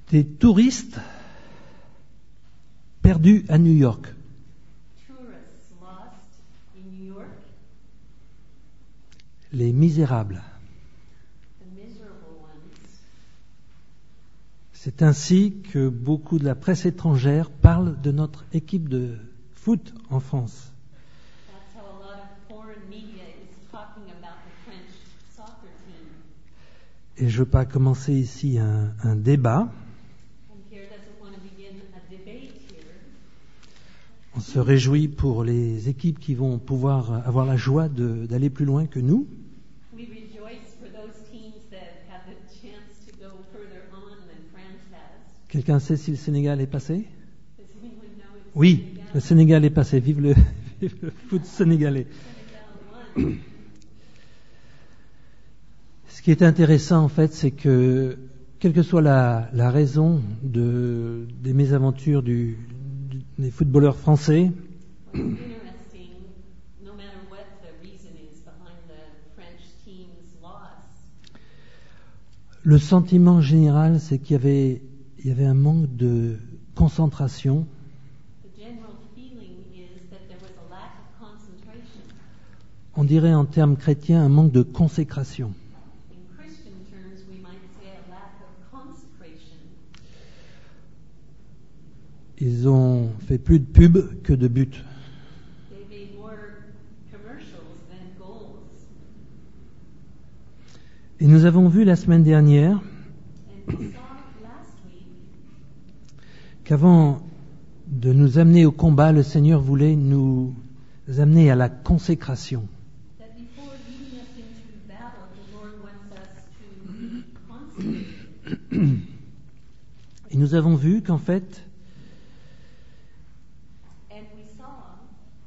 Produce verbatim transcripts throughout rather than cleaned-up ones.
Des touristes perdus à New York. Tourists lost in New York. Les misérables. The miserable ones. C'est ainsi que beaucoup de la presse étrangère parle de notre équipe de foot en France. That's how a lot of foreign media is talking about the French soccer team. Et je ne veux pas commencer ici un, un débat. And Pierre doesn't want to begin a debate here. On se réjouit pour les équipes qui vont pouvoir avoir la joie de, d'aller plus loin que nous. We rejoice for those teams that have the chance to go further on than France has. Quelqu'un sait si le Sénégal est passé? Does anyone know if Oui, Senegal- le Sénégal est passé. Vive le, vive le foot sénégalais. Senegal won? Ce qui est intéressant, en fait, c'est que, quelle que soit la, la raison de, des mésaventures du, du- des footballeurs français, What's interesting, no matter what the reason is behind the French team's loss, le sentiment général, c'est qu'il y avait, il y avait un manque de concentration, the general feeling is that there was a lack of concentration. on dirait en termes chrétiens un manque de consécration. In Christian terms, we might say a lack of consecration. Ils ont fait plus de pub que de buts. They made more commercials than goals. Et nous avons vu la semaine dernière And we saw last week qu'avant de nous amener au combat, le Seigneur voulait nous amener à la consécration. that before leading us into battle, the Lord wants us to be consecrated. Et nous avons vu qu'en fait, And we saw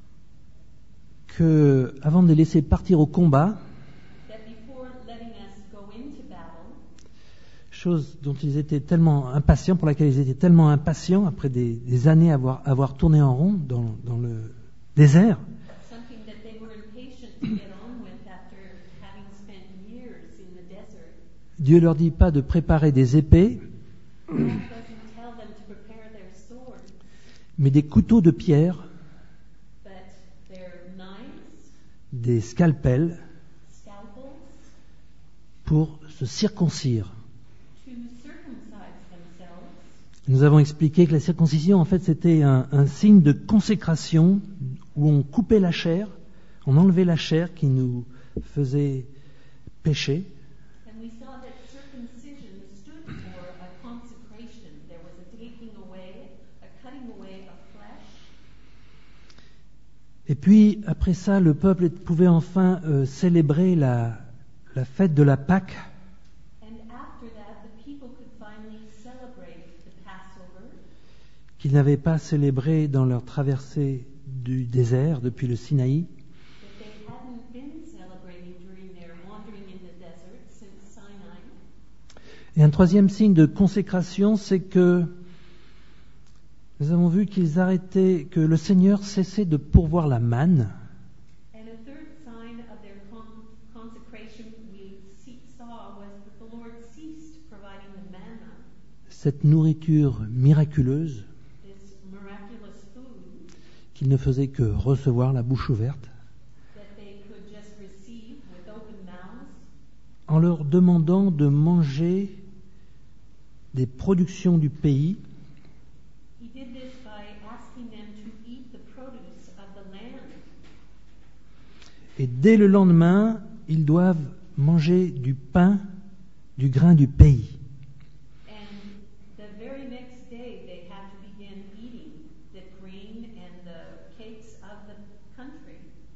que avant de les laisser partir au combat, that before letting us go into battle, chose dont ils étaient tellement impatients, pour laquelle ils étaient tellement impatients après des, des années à avoir, avoir tourné en rond dans, dans le désert, something that they were impatient to get on with after having spent years in the desert, Dieu leur dit pas de préparer des épées, God doesn't tell them to prepare their swords, mais des couteaux de pierre, but their knives, des scalpels scalpels, pour se circoncire. to circumcise themselves. Nous avons expliqué que la circoncision, en fait, c'était un, un signe de consécration où on coupait la chair, on enlevait la chair qui nous faisait pécher, And we saw that circumcision stood for a consecration. There was a taking away, a cutting away of flesh. et puis après ça, le peuple pouvait enfin euh, célébrer la, la fête de la Pâque, And after that, the people could finally celebrate the Passover qu'ils n'avaient pas célébré dans leur traversée du désert depuis le Sinaï. that they hadn't been celebrating during their wandering in the desert since Sinai. Et un troisième signe de consécration, c'est que nous avons vu qu'ils arrêtaient, que le Seigneur cessait de pourvoir la manne, And a third sign of their con- consecration we see- saw was that the Lord ceased providing the manna, cette nourriture miraculeuse this miraculous food qu'ils ne faisaient que recevoir la bouche ouverte, that they could just receive with open mouths, en leur demandant de manger des productions du pays, He did this by asking them to eat the produce of the land. et dès le lendemain, ils doivent manger du pain, du grain du pays. And the very next day, they had to begin eating the grain and the cakes of the country.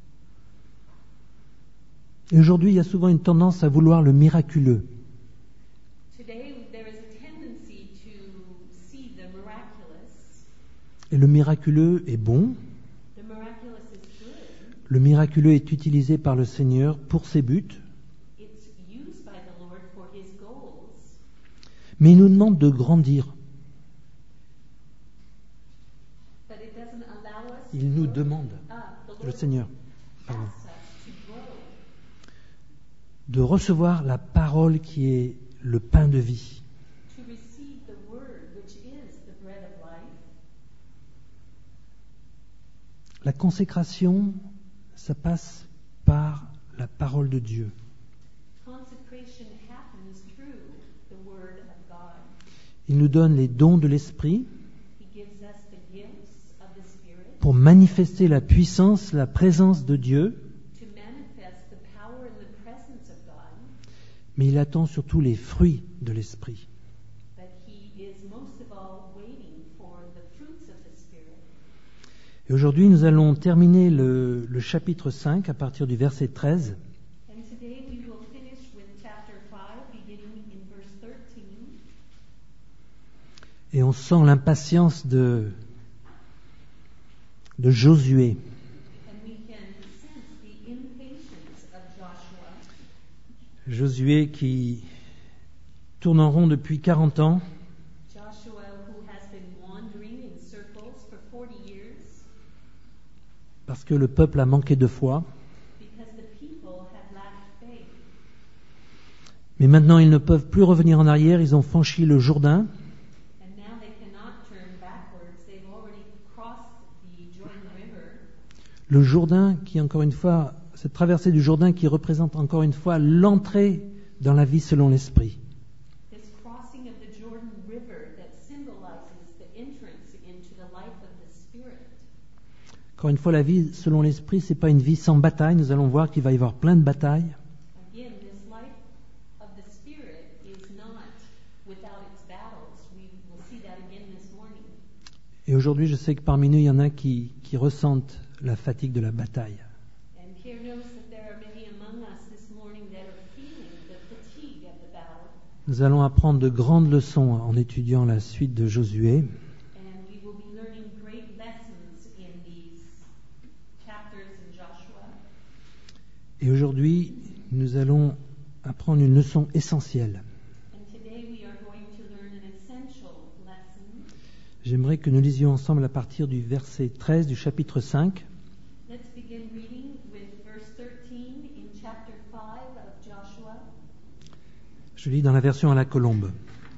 Et aujourd'hui, il y a souvent une tendance à vouloir le miraculeux. Today, there is a tendency to see the miraculous. Et le miraculeux est bon, The miraculous is good. le miraculeux est utilisé par le Seigneur pour ses buts, It's used by the Lord for His goals. mais il nous demande de grandir. But it doesn't allow us Il nous demande, Ah, the le Lord Seigneur, pardon, asks us to grow, de recevoir la parole qui est le pain de vie. to receive the word la consécration, ça passe par la parole de Dieu. Consecration happens through the Word of God. Il nous donne les dons de l'Esprit He gives us the gifts of the Spirit pour manifester la puissance, la présence de Dieu, to manifest the power and the presence of God, mais il attend surtout les fruits de l'Esprit. but He is most of all waiting for the fruits of the Spirit. Et aujourd'hui, nous allons terminer le, le chapitre cinq à partir du verset treize. And today we will finish with chapter five, beginning in verse thirteen. Et on sent l'impatience de, de Josué. And we can sense the impatience of Joshua. Josué qui tourne en rond depuis quarante ans, Joshua, who has been wandering in circles for forty years parce que le peuple a manqué de foi. because the people had lacked faith. Mais maintenant, ils ne peuvent plus revenir en arrière. Ils ont franchi le Jourdain. And now they cannot turn backwards. They've already crossed the Jordan River. Le Jourdain qui, encore une fois, cette traversée du Jourdain qui représente encore une fois l'entrée dans la vie selon l'Esprit. This crossing of the Jordan River that symbolizes the entrance into the life of the Spirit. Encore une fois, la vie selon l'Esprit, c'est pas une vie sans bataille. Nous allons voir qu'il va y avoir plein de batailles. Again, this life of the Spirit is not without its battles. We will see that again this morning. Et aujourd'hui, je sais que parmi nous, il y en a qui, qui ressentent la fatigue de la bataille. And here knows that there are many among us this morning that are feeling the fatigue of the battle. Nous allons apprendre de grandes leçons en étudiant la suite de Josué. And we will be learning great lessons in these chapters in Joshua. Et aujourd'hui, nous allons apprendre une leçon essentielle. And today we are going to learn an essential lesson. J'aimerais que nous lisions ensemble à partir du verset treize du chapitre cinq. Let's begin reading with verse thirteen in chapter five of Joshua. Je lis dans la version à la colombe.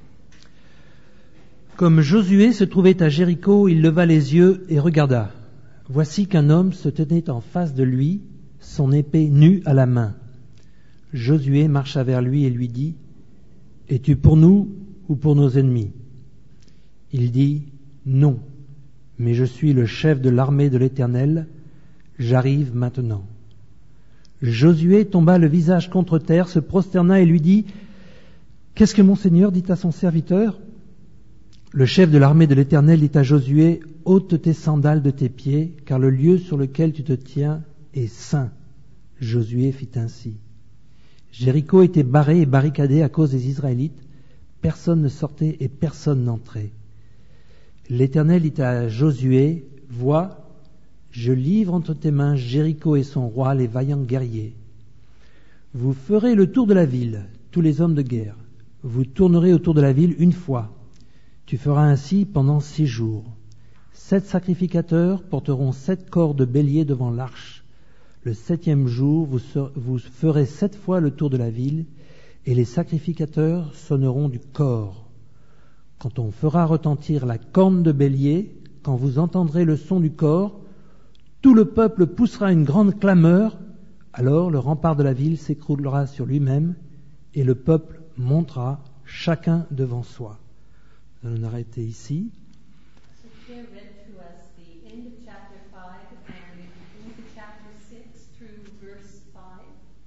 Comme Josué se trouvait à Jéricho, il leva les yeux et regarda. Voici qu'un homme se tenait en face de lui, son épée nue à la main. Josué marcha vers lui et lui dit, « Es-tu pour nous ou pour nos ennemis ?» Il dit, « Non, mais je suis le chef de l'armée de l'Éternel, j'arrive maintenant. » Josué tomba le visage contre terre, se prosterna et lui dit, « Qu'est-ce que mon Seigneur dit à son serviteur ?» Le chef de l'armée de l'Éternel dit à Josué, « Ôte tes sandales de tes pieds, car le lieu sur lequel tu te tiens est saint. » Josué fit ainsi. Jéricho était barré et barricadé à cause des Israélites. Personne ne sortait et personne n'entrait. L'Éternel dit à Josué, « Vois, je livre entre tes mains Jéricho et son roi, les vaillants guerriers. Vous ferez le tour de la ville, tous les hommes de guerre. Vous tournerez autour de la ville une fois. Tu feras ainsi pendant six jours. Sept sacrificateurs porteront sept corps de bélier devant l'arche. Le septième jour, vous, ser- vous ferez sept fois le tour de la ville, et les sacrificateurs sonneront du cor. Quand on fera retentir la corne de bélier, quand vous entendrez le son du cor, tout le peuple poussera une grande clameur, alors le rempart de la ville s'écroulera sur lui-même, et le peuple montera chacun devant soi. Nous allons arrêter ici. So Pierre read to us the end of chapter five and into chapter six through verse five.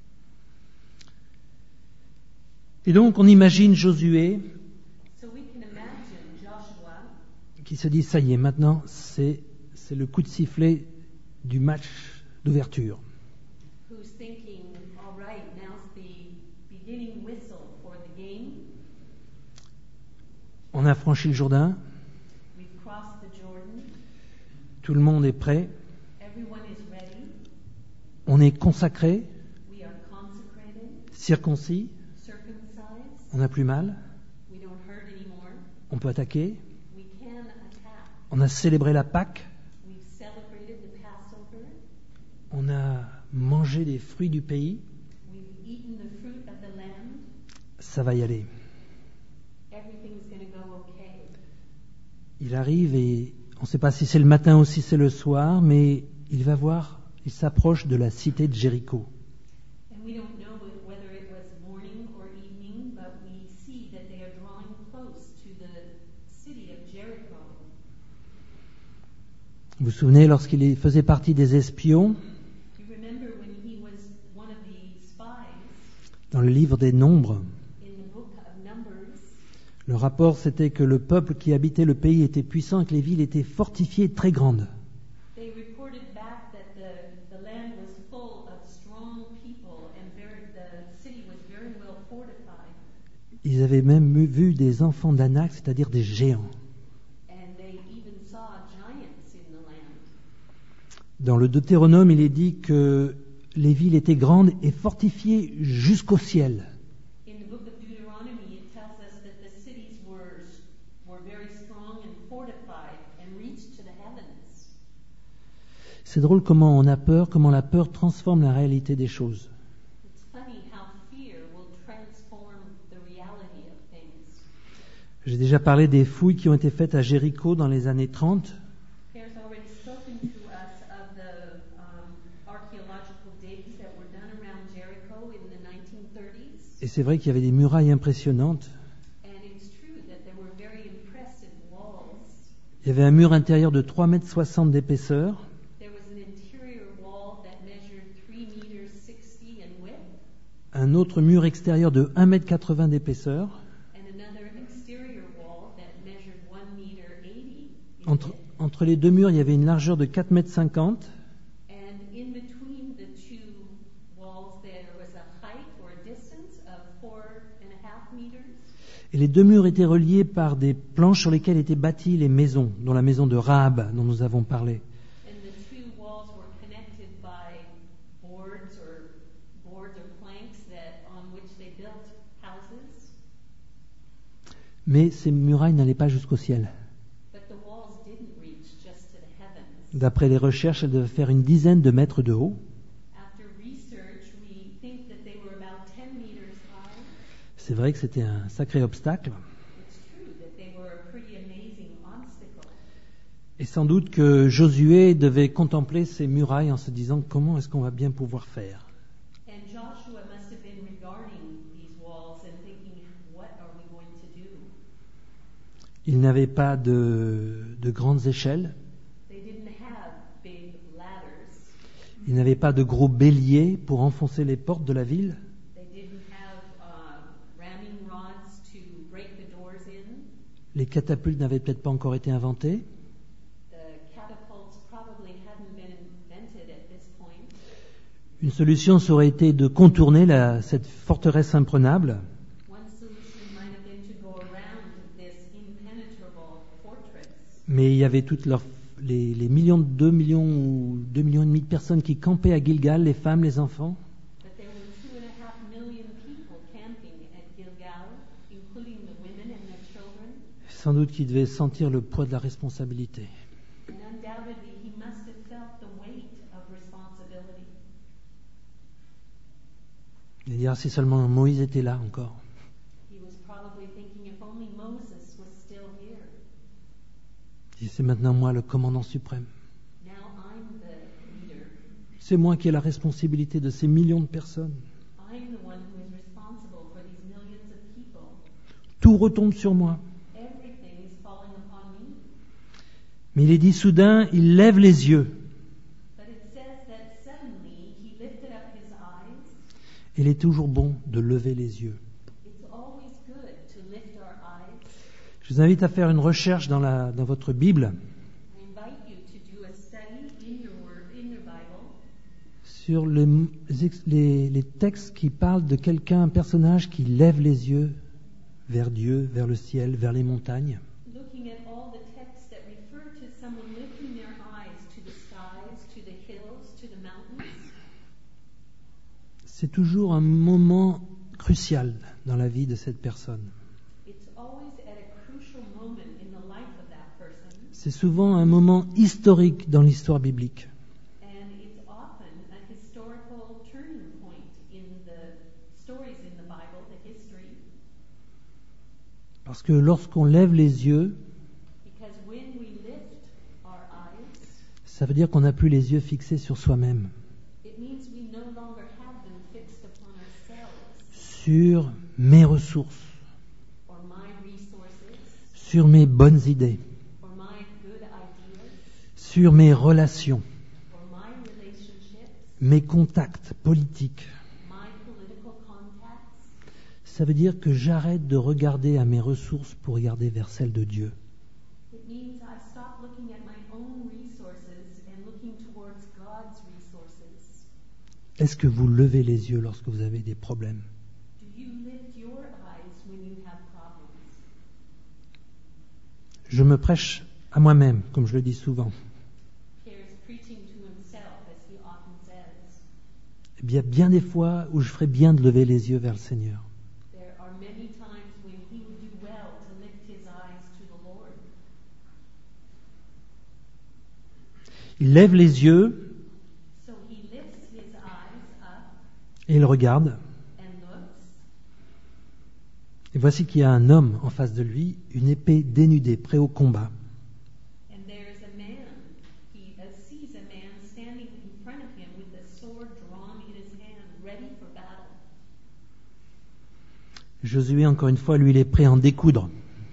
Et donc on imagine Josué So we can imagine Joshua qui se dit, ça y est, maintenant c'est, c'est le coup de sifflet du match d'ouverture. who's thinking, all right, now's the beginning whistle for the game. On a franchi le Jourdain, We've crossed the Jordan. tout le monde est prêt, Everyone is ready. on est consacré, We are consecrated, circoncis, circumcised. on n'a plus mal, We don't hurt anymore. on peut attaquer, We can attack. on a célébré la Pâque, We've celebrated the Passover. on a mangé les fruits du pays, We've eaten the fruit of the land. ça va y aller. Everything's going to go okay. Il arrive et on ne sait pas si c'est le matin ou si c'est le soir, mais il va voir, il s'approche de la cité de Jéricho. And we don't know if- whether it was morning or evening, but we see that they are drawing close to the city of Jericho. Vous vous souvenez, lorsqu'il est- faisait partie des espions, You remember when he was one of the spies dans le livre des Nombres, in the book of Numbers, le rapport c'était que le peuple qui habitait le pays était puissant et que les villes étaient fortifiées et très grandes. they reported back that the, the land was full of strong people and very, the city was very well fortified. Ils avaient même eu- vu des enfants d'Anak, c'est-à-dire des géants. And they even saw giants in the land. Dans le Deutéronome, il est dit que les villes étaient grandes et fortifiées jusqu'au ciel. In the book of Deuteronomy, it tells us that the cities were, were very strong and fortified and reached to the heavens. C'est drôle comment on a peur, comment la peur transforme la réalité des choses. It's funny how fear will transform the reality of things. J'ai déjà parlé des fouilles qui ont été faites à Jéricho dans les années trente. Pierre's already spoken to us of the um, archaeological digs that were done around Jericho in the nineteen thirties. Et c'est vrai qu'il y avait des murailles impressionnantes. And it's true that there were very impressive walls. Il y avait un mur intérieur de trois mètres soixante d'épaisseur. There was an interior wall that measured three meters sixty in width, Un autre mur extérieur de un mètre quatre-vingts d'épaisseur. and another exterior wall that measured one meter eighty in Entre, width. entre les deux murs, il y avait une largeur de quatre mètres cinquante. And in between the two walls, there was a height or a distance of four and a half meters. Et les deux murs étaient reliés par des planches sur lesquelles étaient bâties les maisons, dont la maison de Rahab, dont nous avons parlé. And the two walls were connected by boards or boards or planks that on which they built houses. Mais ces murailles n'allaient pas jusqu'au ciel. But the walls didn't reach just to the heavens. D'après les recherches, elles devaient faire une dizaine de mètres de haut. After research, we think that they were about ten meters high. C'est vrai que c'était un sacré obstacle. It's true that they were a pretty amazing obstacle. Et sans doute que Josué devait contempler ces murailles en se disant comment est-ce qu'on va bien pouvoir faire. And Joshua must have been regarding these walls and thinking, what are we going to do? Il n'avait pas de, de grandes échelles, They didn't have big ladders. il n'avait pas de gros béliers pour enfoncer les portes de la ville. They didn't have uh, ramming rods to break the doors in. Les catapultes n'avaient peut-être pas encore été inventées. The catapults probably hadn't been invented at this point. Une solution ça aurait été de contourner la- cette forteresse imprenable. One solution might have been to go around this impenetrable fortress. Mais il y avait toutes leurs, les, les millions, deux millions ou deux millions et demi de personnes qui campaient à Gilgal, les femmes, les enfants. But there were two and a half million people camping at Gilgal, including the women and their children. Sans doute qu'ils devaient sentir le poids de la responsabilité. And undoubtedly, he must have felt the weight of responsibility. Et dire si seulement Moïse était là encore. He was probably thinking, if only Moses was still here. Et c'est maintenant moi le commandant suprême. Now I'm the leader. C'est moi qui ai la responsabilité de ces millions de personnes. I'm the one who is responsible for these millions of people. Tout retombe sur moi. Everything is falling upon me. Mais il est dit soudain, il lève les yeux. But it says that suddenly he lifted up his eyes. Il est toujours bon de lever les yeux. It's always good to lift our eyes. Je vous invite à faire une recherche dans, la, dans votre Bible I invite you to do a study in your word, in your Bible, sur les, les, les textes qui parlent de quelqu'un, un personnage qui lève les yeux vers Dieu, vers le ciel, vers les montagnes. looking at all the texts that refer to someone lifting their eyes to the skies, to the hills, to the mountains. C'est toujours un moment crucial dans la vie de cette personne. It's always at a crucial moment in the life of that person, C'est souvent un moment historique dans l'histoire biblique. and it's often a historical turning point in the stories in the Bible, the history, Parce que lorsqu'on lève les yeux, because when we lift our eyes, Ça veut dire qu'on n'a plus les yeux fixés sur soi-même, It means we no longer have them fixed upon ourselves sur mes ressources, or my resources sur mes bonnes idées, or my good ideas sur mes relations, or my relationships, mes contacts politiques. my political contacts. Ça veut dire que j'arrête de regarder à mes ressources pour regarder vers celles de Dieu. It means I stop looking at my own resources and looking towards God's resources. Est-ce que vous levez les yeux lorsque vous avez des problèmes? Do you lift your eyes when you have problems? Je me prêche à moi-même, comme je le dis souvent. Pierre is preaching to himself, as he often says. Il y a bien des fois où je ferais bien de lever les yeux vers le Seigneur. There are many times when he would do well to lift his eyes to the Lord. Il lève les yeux So he lifts his eyes up et il regarde. and looks, Et voici qu'il y a un homme en face de lui, une épée dénudée, prêt au combat. and there is a man. He uh, sees a man standing in front of him with a sword drawn in his hand, ready for battle. Josué, encore une fois, lui, il est prêt à en découdre.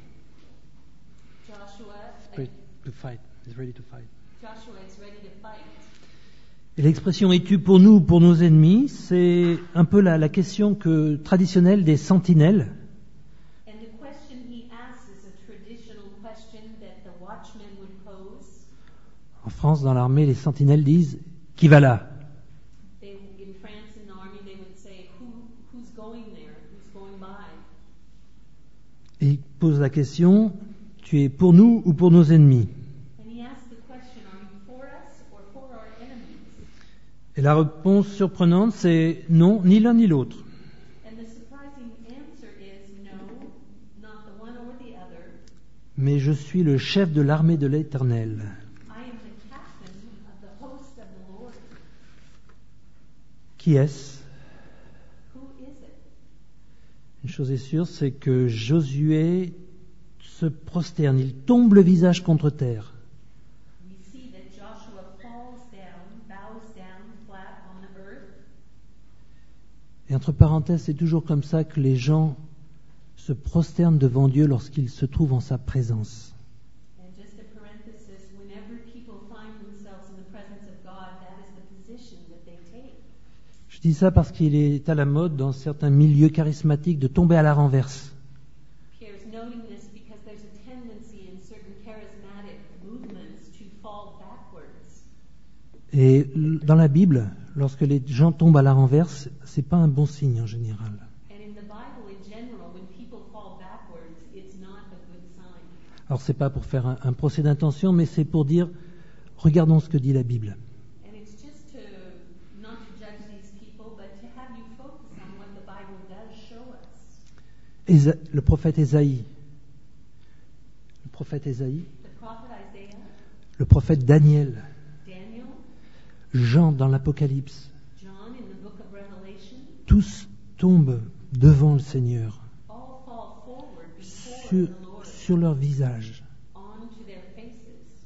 Joshua, Ready to fight. He's ready to fight. Joshua is ready to fight. Et l'expression « es-tu pour nous ou pour nos ennemis ?» c'est un peu la, la question que, traditionnelle des sentinelles. And the question he asks is a traditional question that the watchmen would pose. En France, dans l'armée, les sentinelles disent « qui va là ?» They, in France, in the army, they would say, Who, who's going there? Who's going by? Et il pose la question « tu es pour nous ou pour nos ennemis ?» And he asks the question, are you for us or for our enemies? Et la réponse surprenante, c'est « non, ni l'un ni l'autre ». And the surprising answer is no, not the one or the other. Mais je suis le chef de l'armée de l'Éternel. I am the captain of the host of the Lord. Qui est-ce? Who is it? Une chose est sûre, c'est que Josué se prosterne, il tombe le visage contre terre. We see that Joshua falls down, bows down flat on the earth. Et entre parenthèses, c'est toujours comme ça que les gens se prosternent devant Dieu lorsqu'ils se trouvent en sa présence. And just a parenthesis, whenever people find themselves in the presence of God, that is the position that they take. Je dis ça parce qu'il est à la mode dans certains milieux charismatiques de tomber à la renverse. Pierre's noting this because there's a tendency in certain charismatic movements to fall backwards. Et dans la Bible, lorsque les gens tombent à la renverse, c'est pas un bon signe en général. And in the Bible in general, when people fall backwards, it's not a good sign. Alors c'est pas pour faire un, un procès d'intention, mais c'est pour dire, regardons ce que dit la Bible. And it's just to, not to judge these people, but to have you focus on what the Bible does show us. Ésa- le prophète Ésaïe, le prophète Ésaïe, The prophet Isaiah, le prophète Daniel, Daniel, Jean dans l'Apocalypse, John in the book of Revelation, tous tombent devant le Seigneur, all fall forward before sur, the Lord, sur leur visage. onto their faces.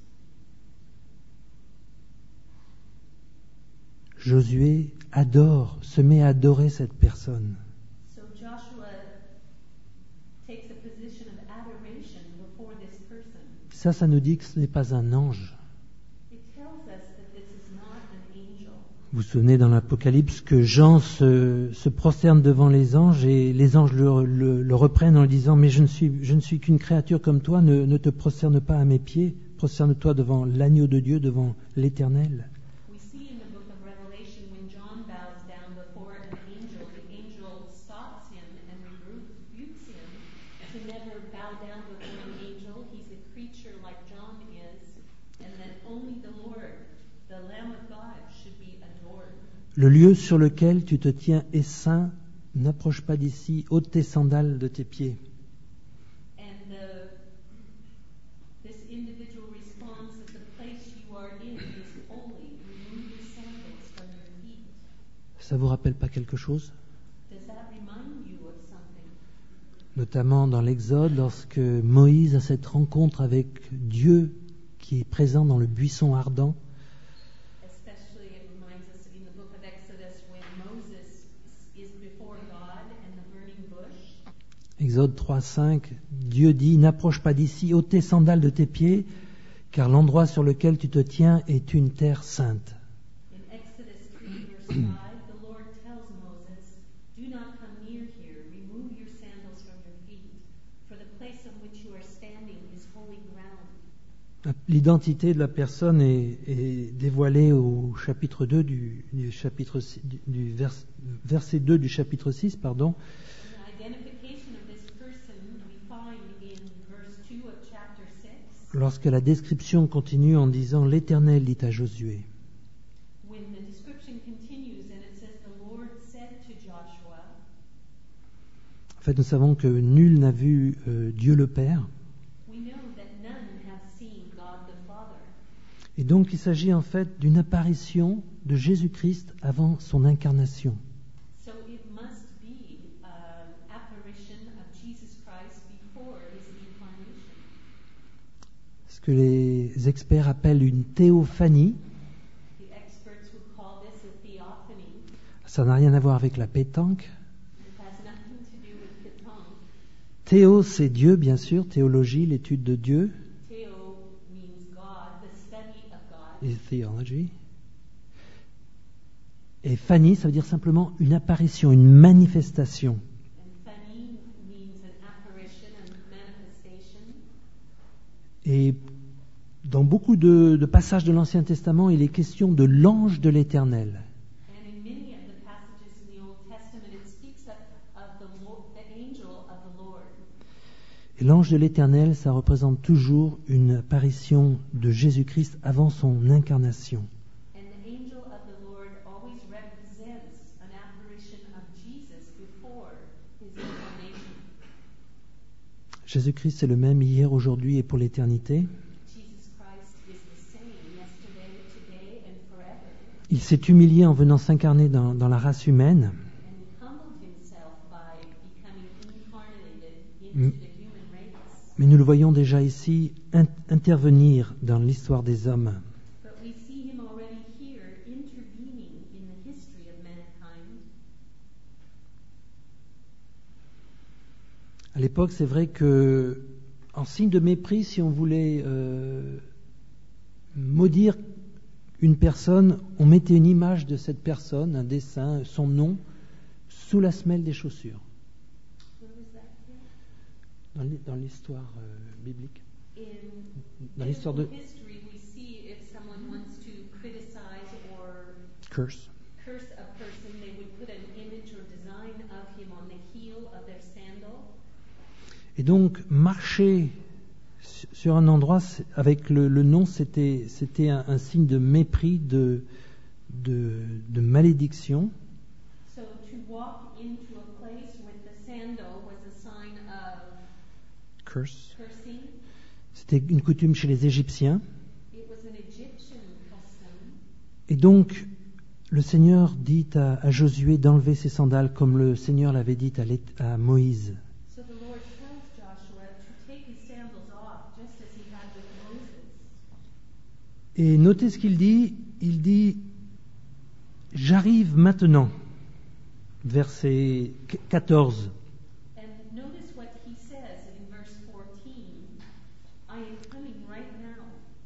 Josué adore, se met à adorer cette personne. So Joshua takes a position of adoration before this person. Ça, ça nous dit que ce n'est pas un ange. It tells us that this is not an angel. Vous vous souvenez dans l'Apocalypse que Jean se, se prosterne devant les anges et les anges le, le- le reprennent en lui disant « Mais je ne suis, je ne suis qu'une créature comme toi, ne, ne te prosterne pas à mes pieds, prosterne-toi devant l'agneau de Dieu, devant l'Éternel. We see in the book of Revelation when John bows down before an angel, the angel stops him and rebukes him to never bow down before an angel. He's a creature like John is, and that only the Lord, the Lamb of God, should be adored. Le lieu sur lequel tu te tiens est saint, n'approche pas d'ici, ôte tes sandales de tes pieds. And the, this individual responds that the place you are in is holy. Remove your sandals from your feet. Ça vous rappelle pas quelque chose? Does that remind you of something? Notamment dans l'Exode, lorsque Moïse a cette rencontre avec Dieu qui est présent dans le buisson ardent, Exode trois, cinq, Dieu dit « N'approche pas d'ici, ôte tes sandales de tes pieds, car l'endroit sur lequel tu te tiens est une terre sainte. » In Exodus three, verse five, the Lord tells Moses, "Do not come near here. Remove your sandals from your feet, for the place on which you are standing is holy ground." L'identité de la personne est, est dévoilée au chapitre deux du, du chapitre six, du, du vers, verset deux du chapitre six, pardon. And the identification of this person we find in verse two of chapter six. Lorsque la description continue en disant « L'Éternel dit à Josué ». When the description continues and it says, "The Lord said to Joshua." En fait, nous savons que nul n'a vu euh, Dieu le Père. We know that none have seen God the Father. Et donc, il s'agit en fait d'une apparition de Jésus-Christ avant son incarnation. So it must be an apparition of Jesus Christ before his incarnation. Ce que les experts appellent une théophanie. The experts would call this a theophany. Ça n'a rien à voir avec la pétanque. It has nothing to do with the tongue. Théo, c'est Dieu, bien sûr, théologie, l'étude de Dieu, Theo means God, the study of God. et theology. Et phanie, ça veut dire simplement une apparition, une manifestation. And phani means an apparition and manifestation. Et dans beaucoup de, de passages de l'Ancien Testament, il est question de l'ange de l'Éternel. And in many of the passages in the Old Testament, it speaks of, of the, Lord, the angel of the Lord. Et l'ange de l'Éternel, ça représente toujours une apparition de Jésus-Christ avant son incarnation. And the angel of the Lord always represents an apparition of Jesus before his incarnation. Jésus-Christ, c'est le même hier, aujourd'hui et pour l'éternité. Jesus Christ is the same yesterday, today, and forever. Il s'est humilié en venant s'incarner dans, dans la race humaine. And he humbled himself by becoming incarnated into Mm. the human race. Mais nous le voyons déjà ici in- intervenir dans l'histoire des hommes. But we see him already here intervening in the history of mankind. À l'époque, c'est vrai que, en signe de mépris, si on voulait euh, maudire une personne, on mettait une image de cette personne, un dessin, son nom, sous la semelle des chaussures. Where was that here? Dans l'hi- dans l'histoire euh, biblique, In dans l'histoire de biblical history, we see if someone wants to criticize or Curse. curse a person, they would put an image or design of him on the heel of their sandal. Et donc, marcher su- sur un endroit c'est- avec le, le nom, c'était, c'était un, un signe de mépris, de, de, de malédiction. So to walk into a place with the sandal was a sign of Curse. cursing. C'était une coutume chez les Égyptiens. It was an Egyptian custom. Et donc, le Seigneur dit à, à Josué d'enlever ses sandales comme le Seigneur l'avait dit à, l'É- à Moïse. So the Lord tells Joshua to take his sandals off, just as he had with Moses. Et notez ce qu'il dit. Il dit « J'arrive maintenant ». Verset quatorze. And notice what he says in verse fourteen. I am coming right now.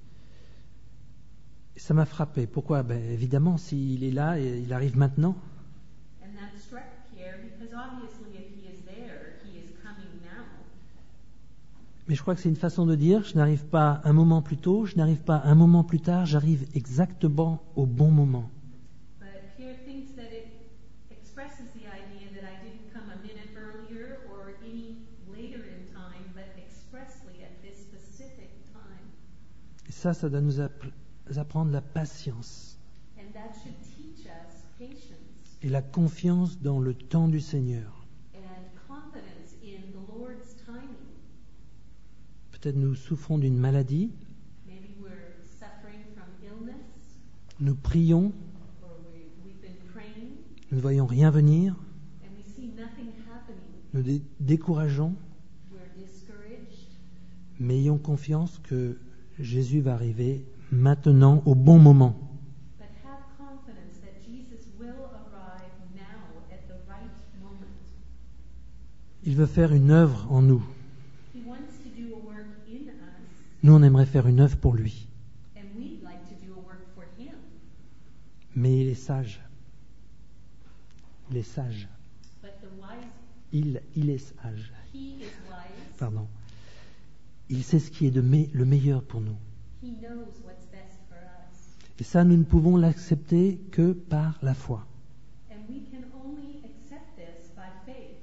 Ça m'a frappé. Pourquoi? Ben, évidemment, s'il est là, et il arrive maintenant. And that struck Pierre because obviously if he is there, he is coming now. Mais je crois que c'est une façon de dire, je n'arrive pas un moment plus tôt, je n'arrive pas un moment plus tard, j'arrive exactement au bon moment. But Pierre thinks that it expresses the idea that I didn't come a minute earlier or any later in time, but expressly at this specific time. Et ça, ça doit nous app- apprendre la patience And that should teach us patience et la confiance dans le temps du Seigneur. and confidence in the Lord's timing. Peut-être nous souffrons d'une maladie, Maybe we're suffering from illness, nous prions, or we, we've been praying nous ne voyons rien venir, and we see nothing happening. nous dé- décourageons, We're discouraged, mais ayons confiance que Jésus va arriver maintenant au bon moment. but have confidence that Jesus will arrive now at the right moment. Il veut faire une œuvre en nous. He wants to do a work in us, Nous, on aimerait faire une œuvre pour lui. and we'd like to do a work for him. Mais il est sage. Il est sage. But the wise, Il, il est sage. he is wise. Pardon. Il sait ce qui est de me- le meilleur pour nous. He knows what's best for us. Et ça, nous ne pouvons l'accepter que par la foi. And we can only accept this by faith.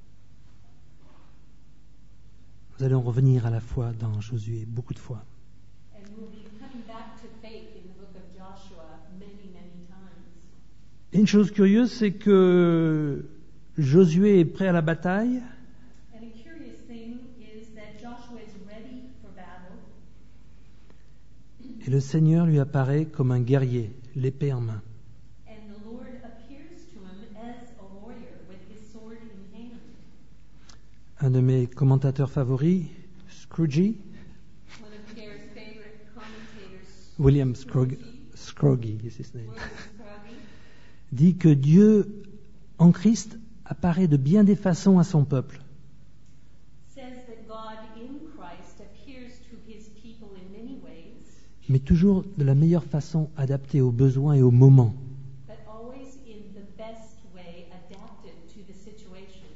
Nous allons revenir à la foi dans Josué beaucoup de fois. And we'll be coming back to faith in the book of Joshua many, many times. Et une chose curieuse, c'est que Josué est prêt à la bataille, And a curious thing is that Joshua is ready for battle, et le Seigneur lui apparaît comme un guerrier, l'épée en main. and the Lord appears to him as a warrior with his sword in hand. Un de mes commentateurs favoris, Scrooge, One of Pierre's favorite commentators, William Scrooge, Scrooge is his name, William Scroggie, dit que Dieu, en Christ, apparaît de bien des façons à son peuple. says that God in Christ appears to his people in many ways, Mais toujours de la meilleure façon adaptée aux besoins et aux moments. but always in the best way adapted to the situation.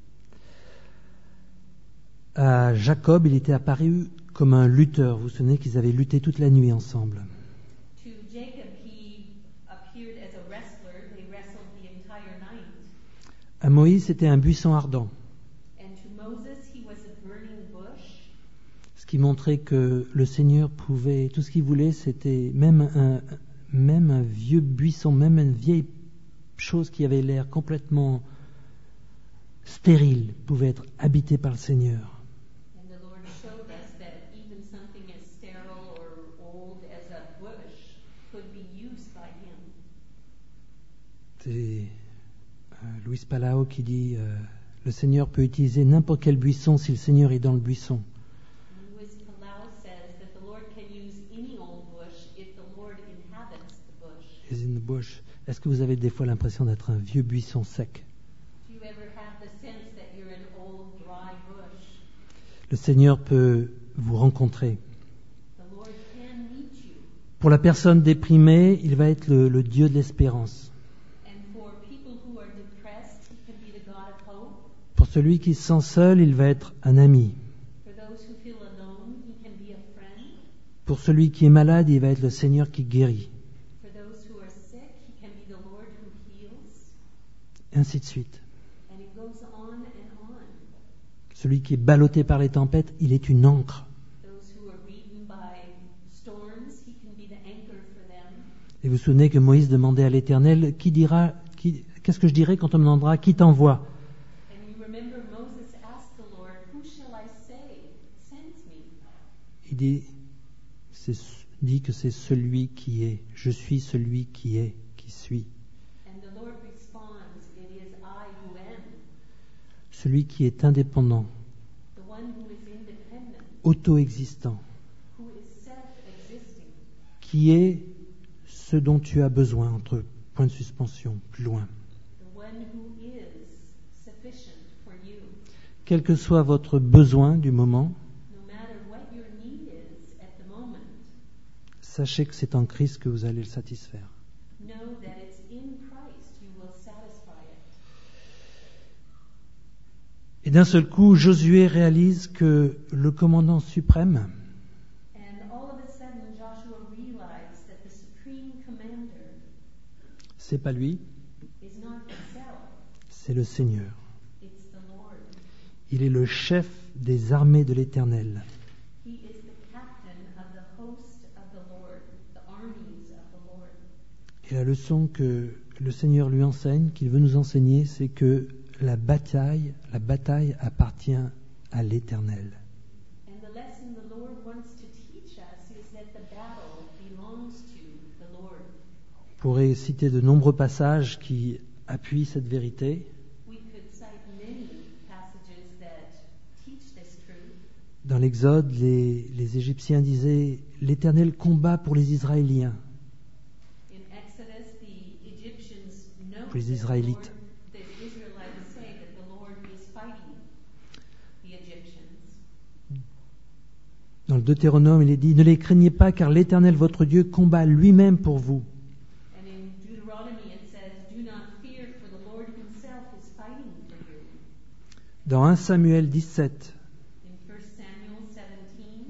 À Jacob, il était apparu comme un lutteur. Vous vous souvenez qu'ils avaient lutté toute la nuit ensemble. To Jacob, he appeared as a wrestler. They wrestled the entire night. À Moïse, c'était un buisson ardent, And to Moses, he was a burning bush, ce qui montrait que le Seigneur pouvait, tout ce qu'il voulait, c'était même un, même un vieux buisson, même une vieille chose qui avait l'air complètement stérile, pouvait être habité par le Seigneur. and the Lord showed us that even something as sterile or old as a bush could be used by him. C'est euh, Luis Palau qui dit euh, le Seigneur peut utiliser n'importe quel buisson si le Seigneur est dans le buisson. And Louis Palau says that the Lord can use any old bush if the Lord inhabits the bush. Is in the bush. Est-ce que vous avez des fois l'impression d'être un vieux buisson sec? Do you ever have the sense that you're an old dry bush? Le Seigneur peut vous rencontrer. The Lord can meet you. Pour la personne déprimée, il va être le, le Dieu de l'espérance. And for people who are depressed, he can be the God of hope. Pour celui qui se sent seul, il va être un ami. For those who feel alone, he can be a friend. Pour celui qui est malade, il va être le Seigneur qui guérit. For those who are sick, he can be the Lord who heals. Et ainsi de suite. And it goes on and on. Celui qui est ballotté par les tempêtes, il est une ancre. Those who are beaten by storms, he can be the anchor for them. Et vous vous souvenez que Moïse demandait à l'Éternel, qui dira, qui, qu'est-ce que je dirai quand on me demandera qui t'envoie? And you remember Moses asked the Lord, "Who shall I say sends me?" Il dit, c'est, dit que c'est celui qui est. Je suis celui qui est, qui suis. And the Lord responds, "It is I who am, Celui qui est indépendant, the one who is independent, auto-existant, who is self-existing, qui est ce dont tu as besoin, entre points de suspension, plus loin. the one who is sufficient for you. Quel que soit votre besoin du moment, No matter what your need is at the moment, sachez que c'est en Christ que vous allez le satisfaire. know that it's in Christ you will satisfy it." Et d'un seul coup, Josué réalise que le commandant suprême, And all of a sudden, Joshua realized that the supreme commander c'est pas lui, is not himself, c'est le Seigneur. it's the Lord. Il est le chef des armées de l'Éternel. He is the captain of the host of the Lord, the armies of the Lord. Et la leçon que le Seigneur lui enseigne, qu'il veut nous enseigner, c'est que la bataille, la bataille appartient à l'Éternel. And the lesson the Lord wants to teach us is that the battle belongs to the Lord. On pourrait citer de nombreux passages qui appuient cette vérité. We could cite many passages that teach this truth. Dans l'Exode, les, les Égyptiens disaient « L'Éternel combat pour les Israéliens In Exodus, the Egyptians know Pour les that the Israélites. Lord, the Israelites say that the Lord is fighting the Egyptians. Dans le Deutéronome, il est dit « Ne les craignez pas, car l'Éternel, votre Dieu, combat lui-même pour vous. And in Deuteronomy it says, do not fear, for the Lord himself is fighting for you. » Dans un Samuel dix-sept, In First Samuel seventeen,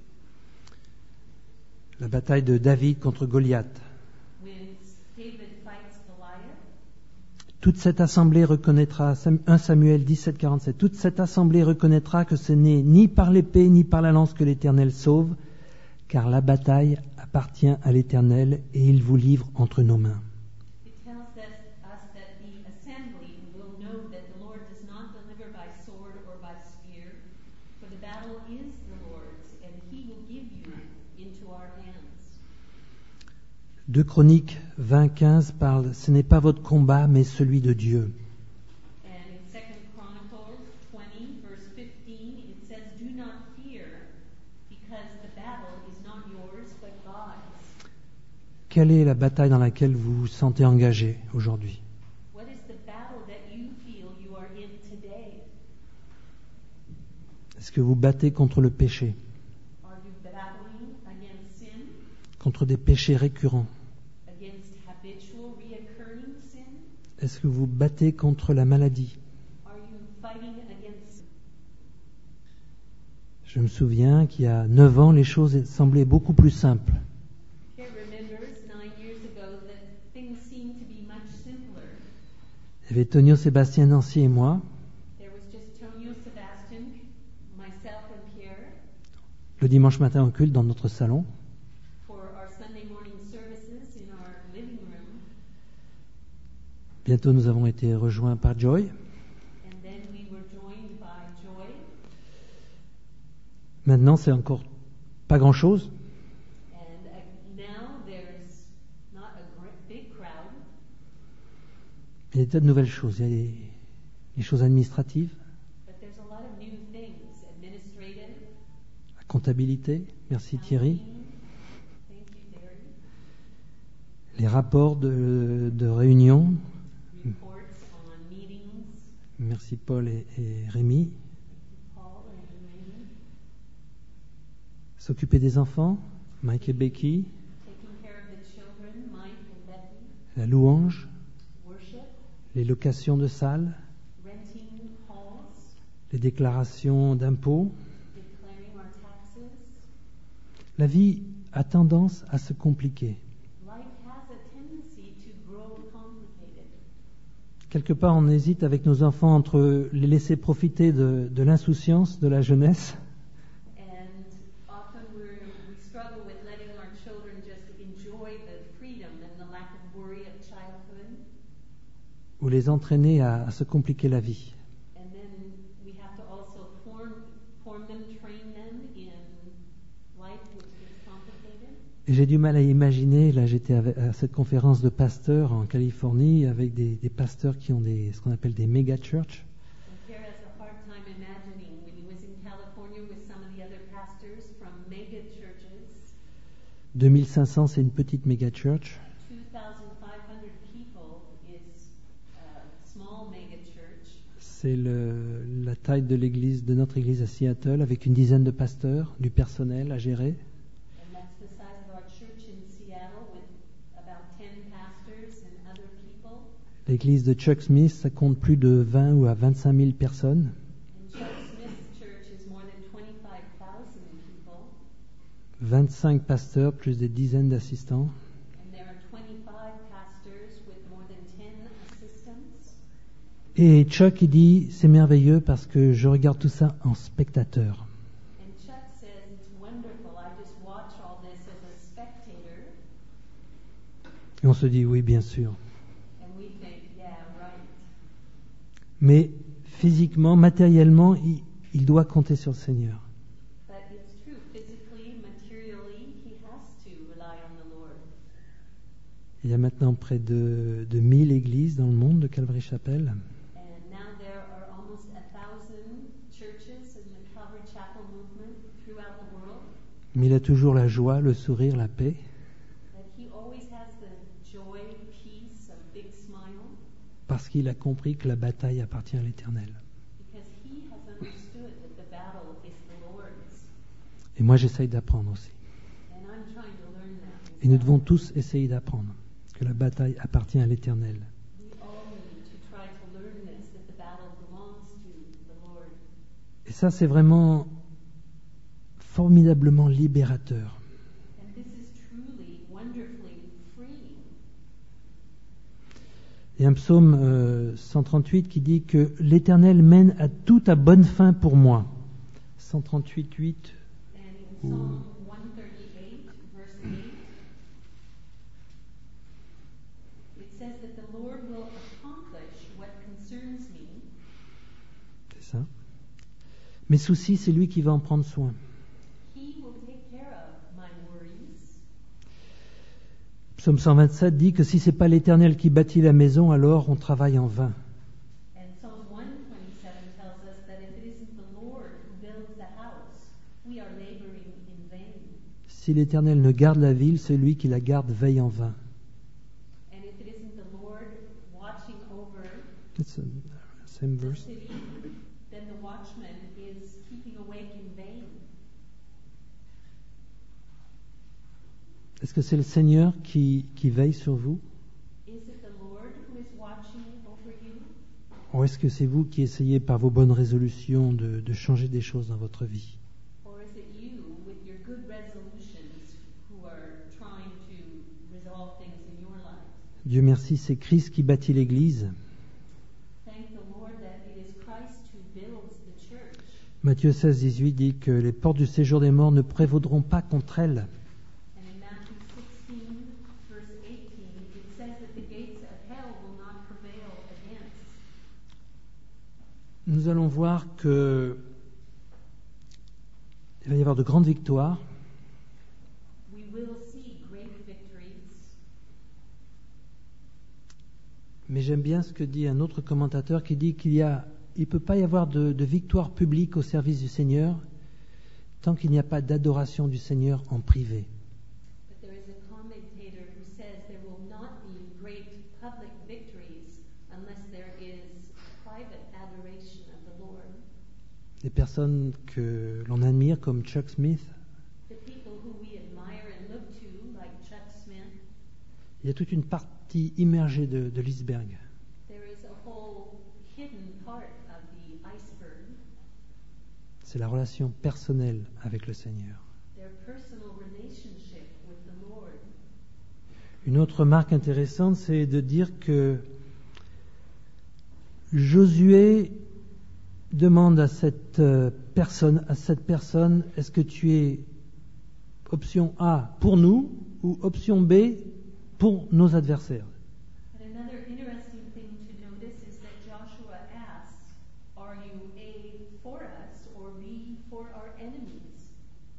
la bataille de David contre Goliath. when David fights Goliath, Toute cette assemblée reconnaîtra, un Samuel dix-sept, quarante-sept, toute cette assemblée reconnaîtra que ce n'est ni par l'épée ni par la lance que l'Éternel sauve, car la bataille appartient à l'Éternel et il vous livre entre nos mains. it tells us, us that the assembly will know that the Lord does not deliver by sword or by spear, for the battle is the Lord's, and he will give you into our hands. deux Chroniques vingt, quinze parle « Ce n'est pas votre combat, mais celui de Dieu. And in Second Chronicles twenty, verse fifteen, it says, do not fear, because the battle is not yours, but God's. » Quelle est la bataille dans laquelle vous vous sentez engagé aujourd'hui? What is the battle that you feel you are in today? Est-ce que vous battez contre le péché, Are you battling against sin, contre des péchés récurrents? against habitual, reoccurring sin? Est-ce que vous battez contre la maladie? Are you fighting against? Je me souviens qu'il y a neuf ans, les choses semblaient beaucoup plus simples. Here remembers nine years ago that things seemed to be much simpler. Il y avait Tonio, Sébastien, Nancy et moi. There was just Tonio, Sebastian, myself, and Pierre Le dimanche matin au culte dans notre salon. for our Sunday morning services in our living room. Bientôt, nous avons été rejoints par Joy. And then we were joined by Joy. Maintenant, c'est encore pas grand-chose. And uh, now there's not a great, big crowd. Il y a des tas de nouvelles choses. Il y a des, des choses administratives, But there's a lot of new things, administrative, la comptabilité. Merci Thierry. accounting. Thank you, Terry. Les rapports de, de réunion. Reports on meetings, Merci Paul et, et Rémi. Paul and Raymond. S'occuper des enfants. Mike et Becky. Taking care of the children, Mike and Becky. La louange. Worship, Les locations de salles. renting halls, Les déclarations d'impôts. declaring our taxes. La vie a tendance à se compliquer. Life has a tendency to grow complicated. Quelque part, on hésite avec nos enfants entre les laisser profiter de, de l'insouciance de la jeunesse And often we're, we struggle with letting our children just enjoy the freedom and the lack of worry of childhood. ou les entraîner à, à se compliquer la vie. And then we have to also form, form them, train them in life which is complicated. Et j'ai du mal à imaginer, là j'étais avec- à cette conférence de pasteurs en Californie avec des, des pasteurs qui ont des, ce qu'on appelle des méga church. And Pierre has a hard time imagining when he was in California with some of the other pastors from mega churches. deux mille cinq cents, c'est une petite méga church. two thousand five hundred people is a small mega church. C'est le, la taille de l'église, de notre église à Seattle, avec une dizaine de pasteurs, du personnel à gérer. And that's the size of our church in Seattle with about ten pastors and other people. L'église de Chuck Smith, ça compte plus de vingt ou à vingt-cinq mille personnes. And Chuck Smith's church is more than twenty-five thousand people. vingt-cinq pasteurs, plus des dizaines d'assistants. And there are twenty-five pastors with more than ten assistants. Et Chuck, il dit, c'est merveilleux parce que je regarde tout ça en spectateur. And Chuck says, it's wonderful. I just watch all this as a spectator. Et on se dit, oui, bien sûr. And we think, yeah, right. Mais physiquement, matériellement, il, il doit compter sur le Seigneur. But it's true. Physically, materially, he has to rely on the Lord. Il y a maintenant près de, de mille églises dans le monde de Calvary Chapel. And now there are almost a thousand churches in the Calvary Chapel movement throughout the world. Mais il a toujours la joie, le sourire, la paix. That he always has the joy, peace, a big smile, Parce qu'il a compris que la bataille appartient à l'Éternel. because he has understood that battle is the Lord's. Et moi, j'essaye d'apprendre aussi. And I'm trying to learn that. Et nous myself. devons tous essayer d'apprendre que la bataille appartient à l'Éternel. We all need to try to learn this, that the battle belongs to the Lord. Et ça, c'est vraiment formidablement libérateur. And this is truly, wonderfully freeing. Il y a un psaume euh, cent trente-huit qui dit que l'Éternel mène à tout à bonne fin pour moi. cent trente-huit, huit. And in Psalm one thirty-eight, verse eight, it says that the Lord will accomplish what concerns me. C'est ça. Mes soucis, c'est lui qui va en prendre soin. He will take care of my worries. Psaume cent vingt-sept dit que si c'est pas l'Éternel qui bâtit la maison, alors on travaille en vain. And Psalm one twenty-seven tells us that if it isn't the Lord who builds the house, we are laboring in vain. Si l'Éternel ne garde la ville, celui qui la garde veille en vain. And if it isn't the Lord watching over It's a same the verse. city, then the watchman is keeping awake in vain. Est-ce que c'est le Seigneur qui, qui veille sur vous? Is it the Lord who is watching over you? Ou est-ce que c'est vous qui essayez par vos bonnes résolutions de, de changer des choses dans votre vie? Or is it you with your good resolutions who are trying to resolve things in your life? Dieu merci, c'est Christ qui bâtit l'Église. Thank the Lord that it is Christ who builds the church. Matthieu seize, dix-huit dit que les portes du séjour des morts ne prévaudront pas contre elle. And in Matthew sixteen, verse eighteen, it says that the gates of hell will not prevail against. Nous allons voir que il va y avoir de grandes victoires, We will see great victories. mais j'aime bien ce que dit un autre commentateur qui dit qu'il y a, il peut pas y avoir de, de victoire publique au service du Seigneur tant qu'il n'y a pas d'adoration du Seigneur en privé. But there is a commentator who says there will not be great public victories unless there is private adoration of the Lord. Des personnes que l'on admire comme Chuck Smith, The people who we admire and look to, like Chuck Smith, il y a toute une partie immergée de, de l'iceberg. there is a whole hidden part of the iceberg, C'est la relation personnelle avec le Seigneur. their personal relationship with the Lord. Une autre remarque intéressante, c'est de dire que Josué demande à cette euh, personne, à cette personne, est-ce que tu es option A pour nous ou option B pour nos adversaires? And another interesting thing to notice is that Joshua asks, are you A for us or B for our enemies?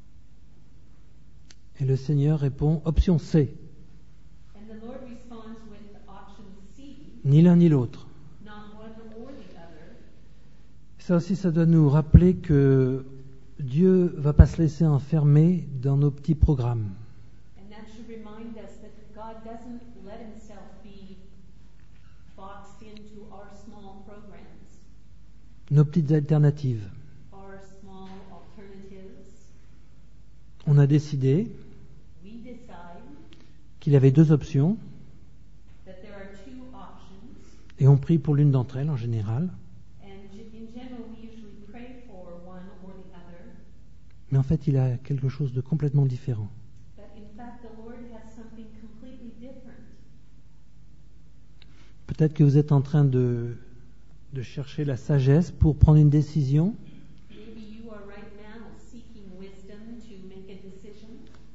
Et le Seigneur répond, option C, And the Lord responds with option C, ni l'un ni l'autre. not one or the other. Ça aussi, ça doit nous rappeler que Dieu ne va pas se laisser enfermer dans nos petits programmes. And that should remind us that God doesn't let himself be boxed into our small programs, Nos petites alternatives. our small alternatives. On a décidé We decide qu'il y avait deux options that there are two options, et on prie pour l'une d'entre elles en général. and ge- in general we usually pray for one or the other, Mais en fait, il a quelque chose de complètement différent. but in fact the Lord has something completely different. Peut-être que vous êtes en train de, de chercher la sagesse pour prendre une décision. Maybe you are right now seeking wisdom to make a decision.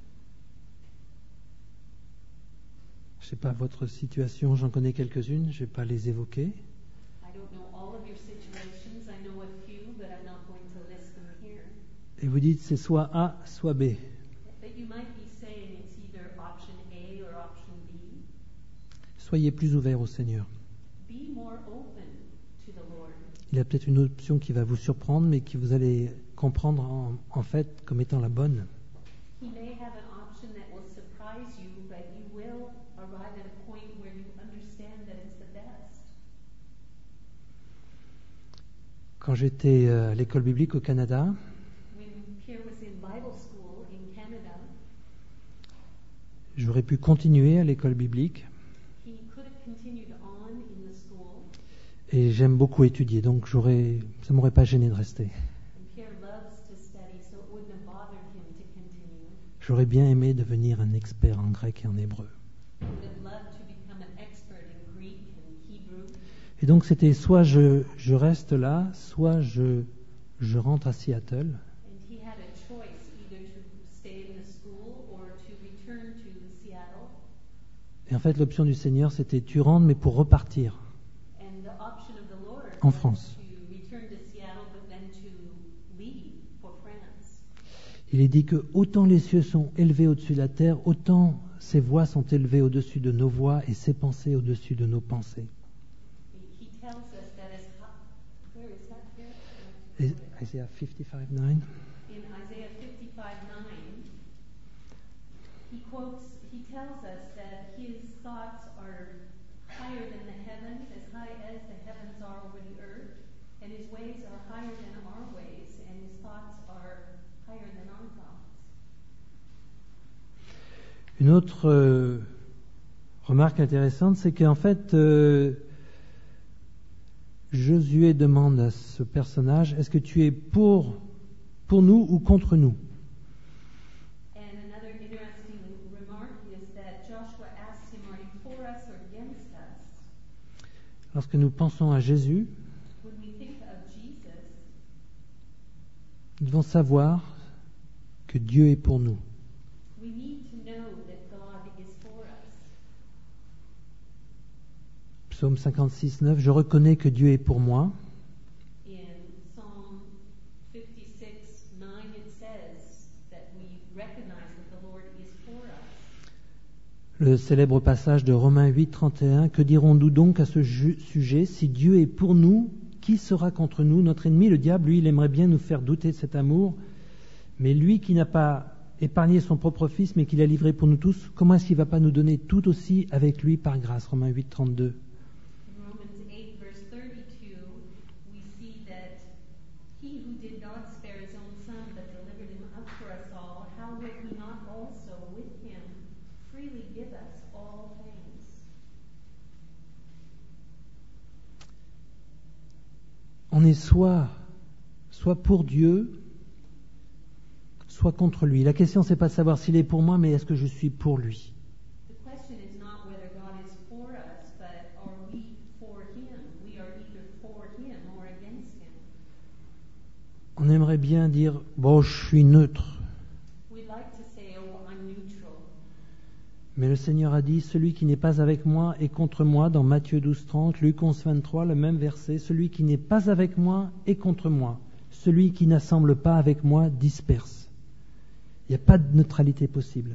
Je ne sais pas votre situation, j'en connais quelques-unes, je ne vais pas les évoquer. I don't know all of your situations. I know a few, but I'm not going to list them here. Et vous dites c'est soit A, soit B. But you might be saying it's either option A or option B. Soyez plus ouverts au Seigneur. Be more open to the Lord. Il y a peut-être une option qui va vous surprendre, mais que vous allez comprendre en, en fait comme étant la bonne. He may have an option that will surprise you, but you will arrive at a point where you understand that it's the best. Quand j'étais à l'école biblique au Canada, When Pierre was in Bible school in Canada, j'aurais pu continuer à l'école biblique he could have continued on in the school, et j'aime beaucoup étudier, donc j'aurais, ça m'aurait pas gêné de rester. and Pierre loves to study, so it wouldn't have bothered him to continue. J'aurais bien aimé devenir un expert en grec et en hébreu. He would have loved to become an expert in Greek and Hebrew. Et donc c'était soit je, je reste là, soit je, je rentre à Seattle. And he had a choice either to stay in the school or to return to Seattle. Et en fait l'option du Seigneur c'était tu rentres mais pour repartir And the option of the Lord en was France. to return to Seattle, but then to leave for France. Il est dit que autant les cieux sont élevés au-dessus de la terre, autant ses voix sont élevées au-dessus de nos voix et ses pensées au-dessus de nos pensées. He tells us that as hi- where is that here? Et Isaiah fifty-five nine. In Isaiah fifty-five nine, he quotes, he tells us that his thoughts are higher than the heavens, as high as the heavens are over the earth, and his ways are higher than our ways, and his thoughts are higher than our thoughts. Une autre euh, remarque intéressante, c'est qu'en fait, euh, Josué demande à ce personnage, est-ce que tu es pour, pour nous ou contre nous? And another interesting remark is that Joshua asks him, are you for us or against us? Lorsque nous pensons à Jésus, When we think of Jesus, nous devons savoir que Dieu est pour nous. we need to know that God is for us. Psaume cinquante-six neuf, je reconnais que Dieu est pour moi. In Psalm fifty-six nine, it says that we recognize that the Lord is for us. Le célèbre passage de Romains huit trente et un, que dirons-nous donc à ce ju- sujet? Si Dieu est pour nous, qui sera contre nous? Notre ennemi, le diable, lui, il aimerait bien nous faire douter de cet amour, mais lui qui n'a pas épargné son propre fils, mais qui l'a livré pour nous tous, comment est-ce qu'il ne va pas nous donner tout aussi avec lui par grâce? Romains huit trente-deux. In Romans eight verse thirty-two, we see that he who did not spare his own son but delivered him up for us all, how will he not also with him freely give us all things? On est soit, soit pour Dieu, soit contre lui. La question, c'est pas de savoir s'il est pour moi, mais est-ce que je suis pour lui? The question is not whether God is for us, but are we for him? We are either for him or against him. On aimerait bien dire, bon, je suis neutre. We like to say, oh, I'm neutral. Mais le Seigneur a dit, celui qui n'est pas avec moi est contre moi, dans Matthieu douze trente, Luc onze vingt-trois, le même verset, celui qui n'est pas avec moi est contre moi. Celui qui n'assemble pas avec moi disperse. Il n'y a pas de neutralité possible.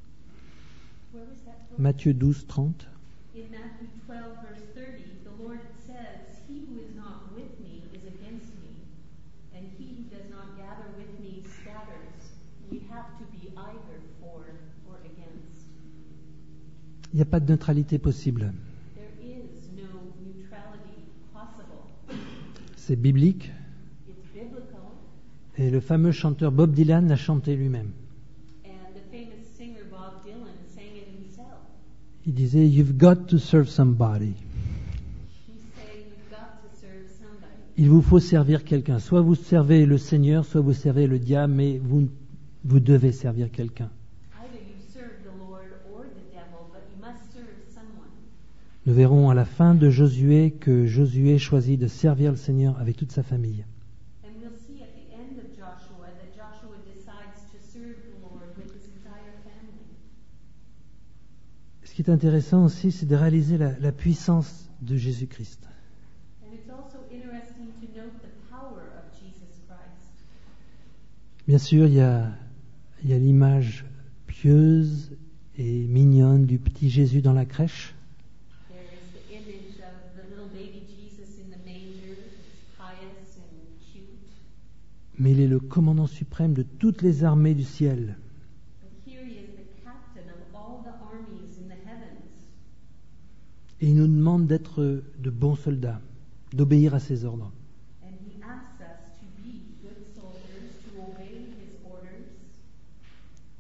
Where was that from? Matthieu douze trente. In Matthew twelve, verse thirty, the Lord says, he who is not with me is against me, and he who does not gather with me scatters. We have to be either for or against. Il n'y a pas de neutralité possible. There is no neutrality possible. C'est biblique. It's biblical, Et le fameux chanteur Bob Dylan l'a chanté lui-même. and the famous singer Bob Dylan sang it himself. Il disait, You've got to serve somebody. He said, you've got to serve somebody. Il vous faut servir quelqu'un. Soit vous servez le Seigneur, soit vous servez le diable, mais vous, vous devez servir quelqu'un. Either you serve the Lord or the devil, but you must serve someone. Nous verrons à la fin de Josué que Josué choisit de servir le Seigneur avec toute sa famille. And we'll see at the end of Joshua that Joshua decides to serve the Lord with his entire family. Ce qui est intéressant aussi, c'est de réaliser la, la puissance de Jésus-Christ. And it's also interesting to note the power of Jesus Christ. Bien sûr, il y a, il y a l'image pieuse et mignonne du petit Jésus dans la crèche. There is the image of the little baby Jesus in the manger. It's pious and cute. Mais il est le commandant suprême de toutes les armées du ciel. But here he is the captain of all the armies in the heavens. Et il nous demande d'être de bons soldats, d'obéir à ses ordres. And he asks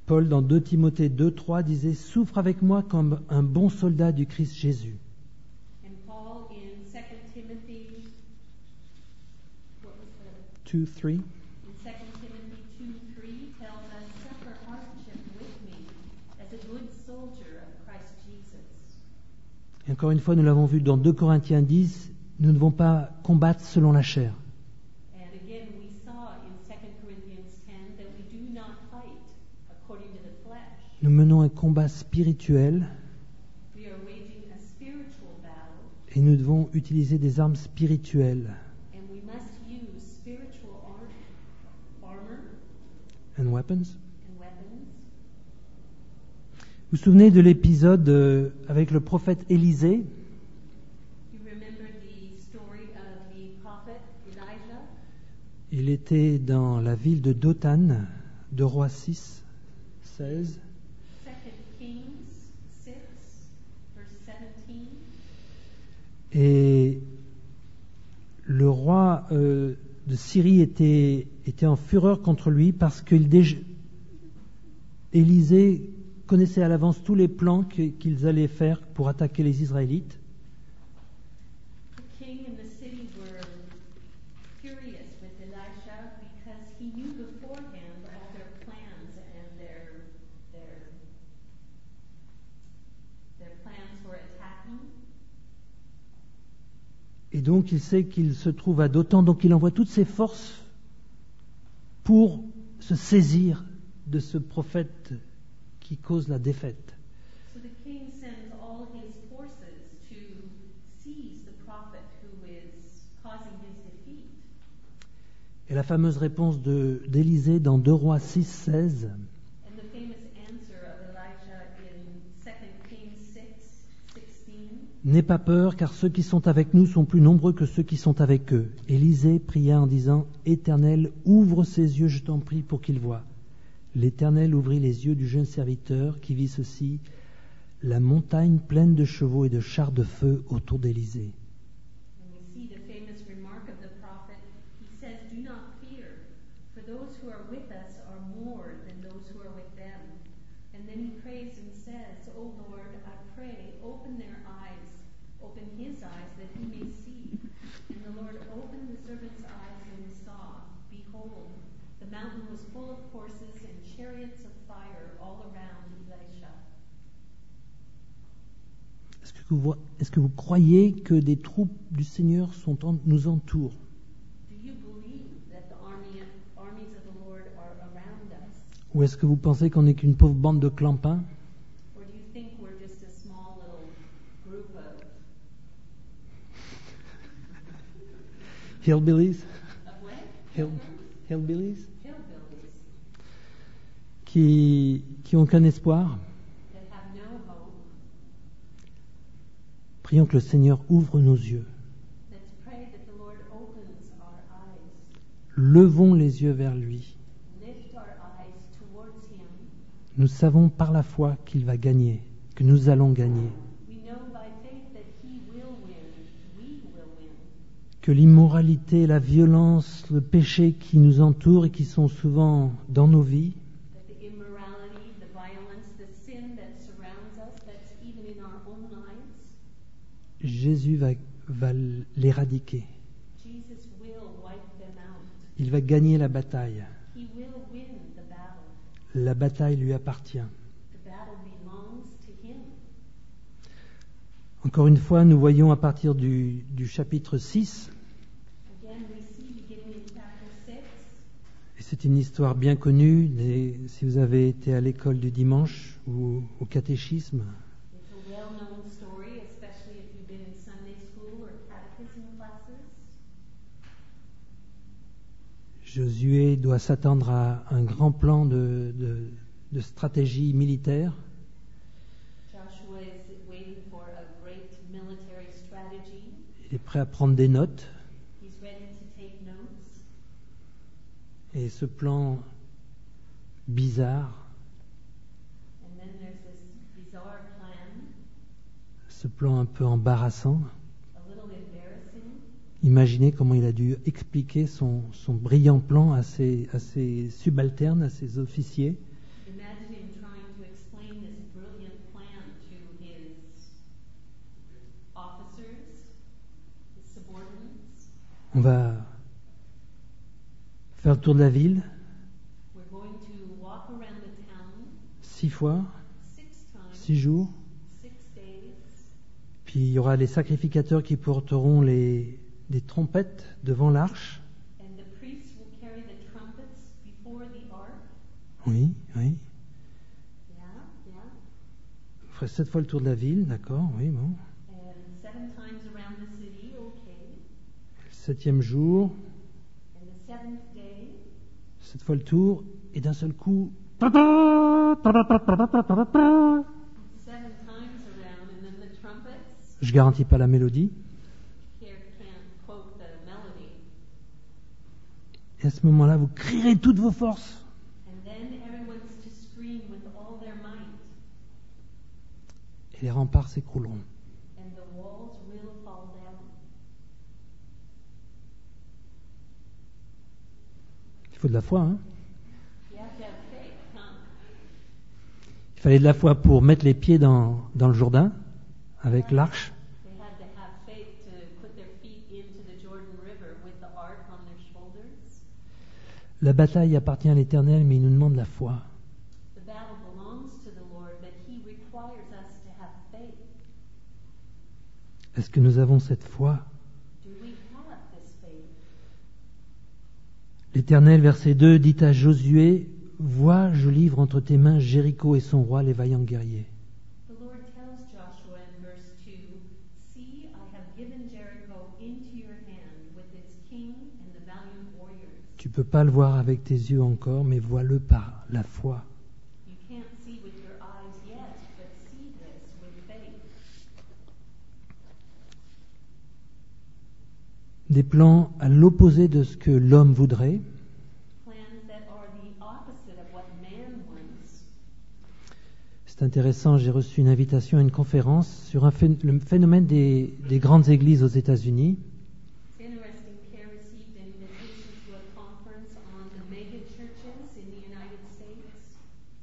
Paul, dans deux Timothée deux, trois, disait « Souffre avec moi comme un bon soldat du Christ Jésus. And Paul in Second Timothy, what was the, » deux, trois. in Second Timothy two three tells us, suffer hardship with me as a good soldier of Christ Jesus. Et encore une fois, nous l'avons vu dans deux Corinthiens dix, nous ne devons pas combattre selon la chair. And again, we saw in Second Corinthians ten that we do not fight according to the flesh. Nous menons un combat spirituel We are waging a spiritual battle, et nous devons utiliser des armes spirituelles. and we must use spiritual ar- armor And weapons. and weapons. Vous vous souvenez de l'épisode euh, avec le prophète Élisée? You remember the story of the prophet Elijah? Il était dans la ville de Dothan, de Rois six, seize. Second Kings six, verse seventeen. Et le roi euh, de Syrie était, était en fureur contre lui parce qu'il déj- Élisée connaissait à l'avance tous les plans que- qu'ils allaient faire pour attaquer les Israélites. The king and the city were furious with Elisha because he knew beforehand all their plans and their their their plans for attacking. Et donc il sait qu'il se trouve à Dothan, donc il envoie toutes ses forces pour se saisir de ce prophète qui cause la défaite. So the king sends all his forces to seize the prophet who is causing his defeat. Et la fameuse réponse de, d'Élisée dans deux Rois six, seize, And the famous answer of Elijah in Second Kings six sixteen. n'aie pas peur, car ceux qui sont avec nous sont plus nombreux que ceux qui sont avec eux. Élisée pria en disant, Éternel, ouvre ses yeux, je t'en prie, pour qu'il voie. L'Éternel ouvrit les yeux du jeune serviteur qui vit ceci, la montagne pleine de chevaux et de chars de feu autour d'Élisée. And we see the famous remark of the prophet. He says, do not fear, for those who are with us are more than those who are with them. And then he prays and says, O Lord, I pray, open their eyes, open his eyes that he may see. And the Lord opened the servant's eyes and he saw, behold, the mountain was full of horses and chariots of fire all around Elisha. Est-ce que vous, vo- est-ce que vous croyez que des troupes du Seigneur sont en- nous entourent? Do you believe that the army, armies of the Lord are around us? Ou est-ce que vous pensez qu'on n'est qu'une pauvre bande de clampins? Or do you think we're just a small little group of, Hillbillies? of what? Hill, hillbillies? Hillbillies Qui, qui ont aucun espoir? that have no hope. Prions que le Seigneur ouvre nos yeux. Let's pray that the Lord opens our eyes. Levons les yeux vers lui. Lift our eyes towards him. Nous savons par la foi qu'il va gagner, que nous allons gagner, We know by faith that he will win. We will win. que l'immoralité, la violence, le péché qui nous entourent et qui sont souvent dans nos vies, That the immorality, the violence, the sin that surrounds us, that's even in our own lives, Jésus va, va l'éradiquer. Jesus will wipe them out. Il va gagner la bataille. He will win the battle. La bataille lui appartient. The battle belongs to him. Encore une fois, nous voyons à partir du, du chapitre six, Again, we see beginning in chapter six, et c'est une histoire bien connue, des- si vous avez été à l'école du dimanche ou au catéchisme, it's a well-known story, especially if you've been in Sunday school or catechism classes. Josué doit s'attendre à un grand plan de, de- de stratégie militaire. Joshua is waiting for a great military strategy. Il est prêt à prendre des notes. He's ready to take notes. Et ce plan bizarre, And then there's this bizarre plan, ce plan un peu embarrassant, a little embarrassing. imaginez comment il a dû expliquer son, son brillant plan à ses, à ses subalternes, à ses officiers. Imagining tour de la ville, We're going to walk around the town six fois, six times, six jours. six days. Puis il y aura les sacrificateurs qui porteront les, des trompettes devant l'arche. And the priests will carry the trumpets before the ark. Oui, oui. Yeah, yeah. Vous ferez sept fois le tour de la ville, d'accord, oui, bon. And seven times around the city, okay. Le septième jour, And the seventh day, sept fois le tour, et d'un seul coup... seven times around, and then the trumpets. Je garantis pas la mélodie. Here can't quote the melody. Et à ce moment-là, vous crierez toutes vos forces. And then everyone's to scream with all their might. Et les remparts s'écrouleront. And the walls will fall down. Il faut de la foi, hein. You have to have faith, huh? Il fallait de la foi pour mettre les pieds dans, dans le Jourdain, avec l'arche. They had to have faith to put their feet into the Jordan River with the ark on their shoulders. La bataille appartient à l'Éternel, mais il nous demande la foi. The battle belongs to the Lord, but He requires us to have faith. Est-ce que nous avons cette foi? Do we have this faith? L'Éternel, verset deux, dit à Josué, « Vois, je livre entre tes mains Jéricho et son roi, les vaillants guerriers. The Lord tells Joshua in verse two, See, I have given Jericho into your hand with its king and the valiant warriors. Tu peux pas le voir avec tes yeux encore, mais vois-le par la foi. You can't see with your eyes yet, but see this with faith. Des plans à l'opposé de ce que l'homme voudrait. Plans that are the opposite of what man wants. C'est intéressant, j'ai reçu une invitation à une conférence sur un phé- le phénomène des, des grandes églises aux États-Unis. It's interesting, Pierre received an invitation to a conference on the mega churches in the United States.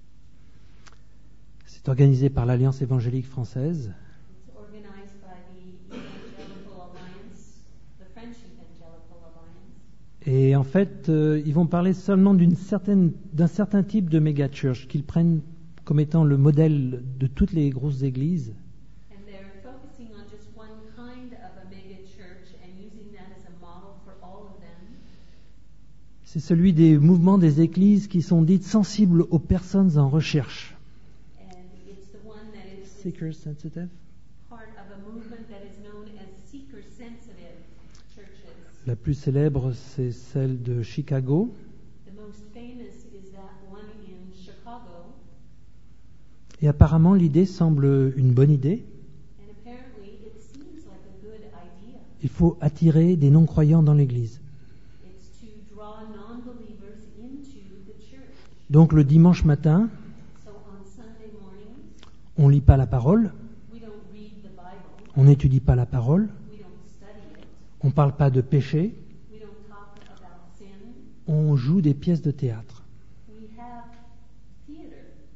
C'est organisé par l'Alliance évangélique française. It's organized by the Evangelical Alliance, the French Evangelical Alliance. Et en fait, euh, ils vont parler seulement d'une certaine, d'un certain type de méga-church qu'ils prennent comme étant le modèle de toutes les grosses églises. And they're focusing on just one kind of a mega church and using that as a model for all of them. C'est celui des mouvements des églises qui sont dites sensibles aux personnes en recherche. And it's the one that is Seeker sensitive. part of a movement that is known as seeker-sensitive churches. La plus célèbre, c'est celle de Chicago. The most famous is that one in Chicago, Et apparemment, l'idée semble une bonne idée. and apparently it seems like a good idea. Il faut attirer des non-croyants dans l'église. It's to draw non-believers into the church. Donc le dimanche matin, So on Sunday mornings, on lit pas la parole, we don't read the Bible, on n'étudie pas la parole, we don't study it, on parle pas de péché, we don't talk about sin, on joue des pièces de théâtre. we have theater.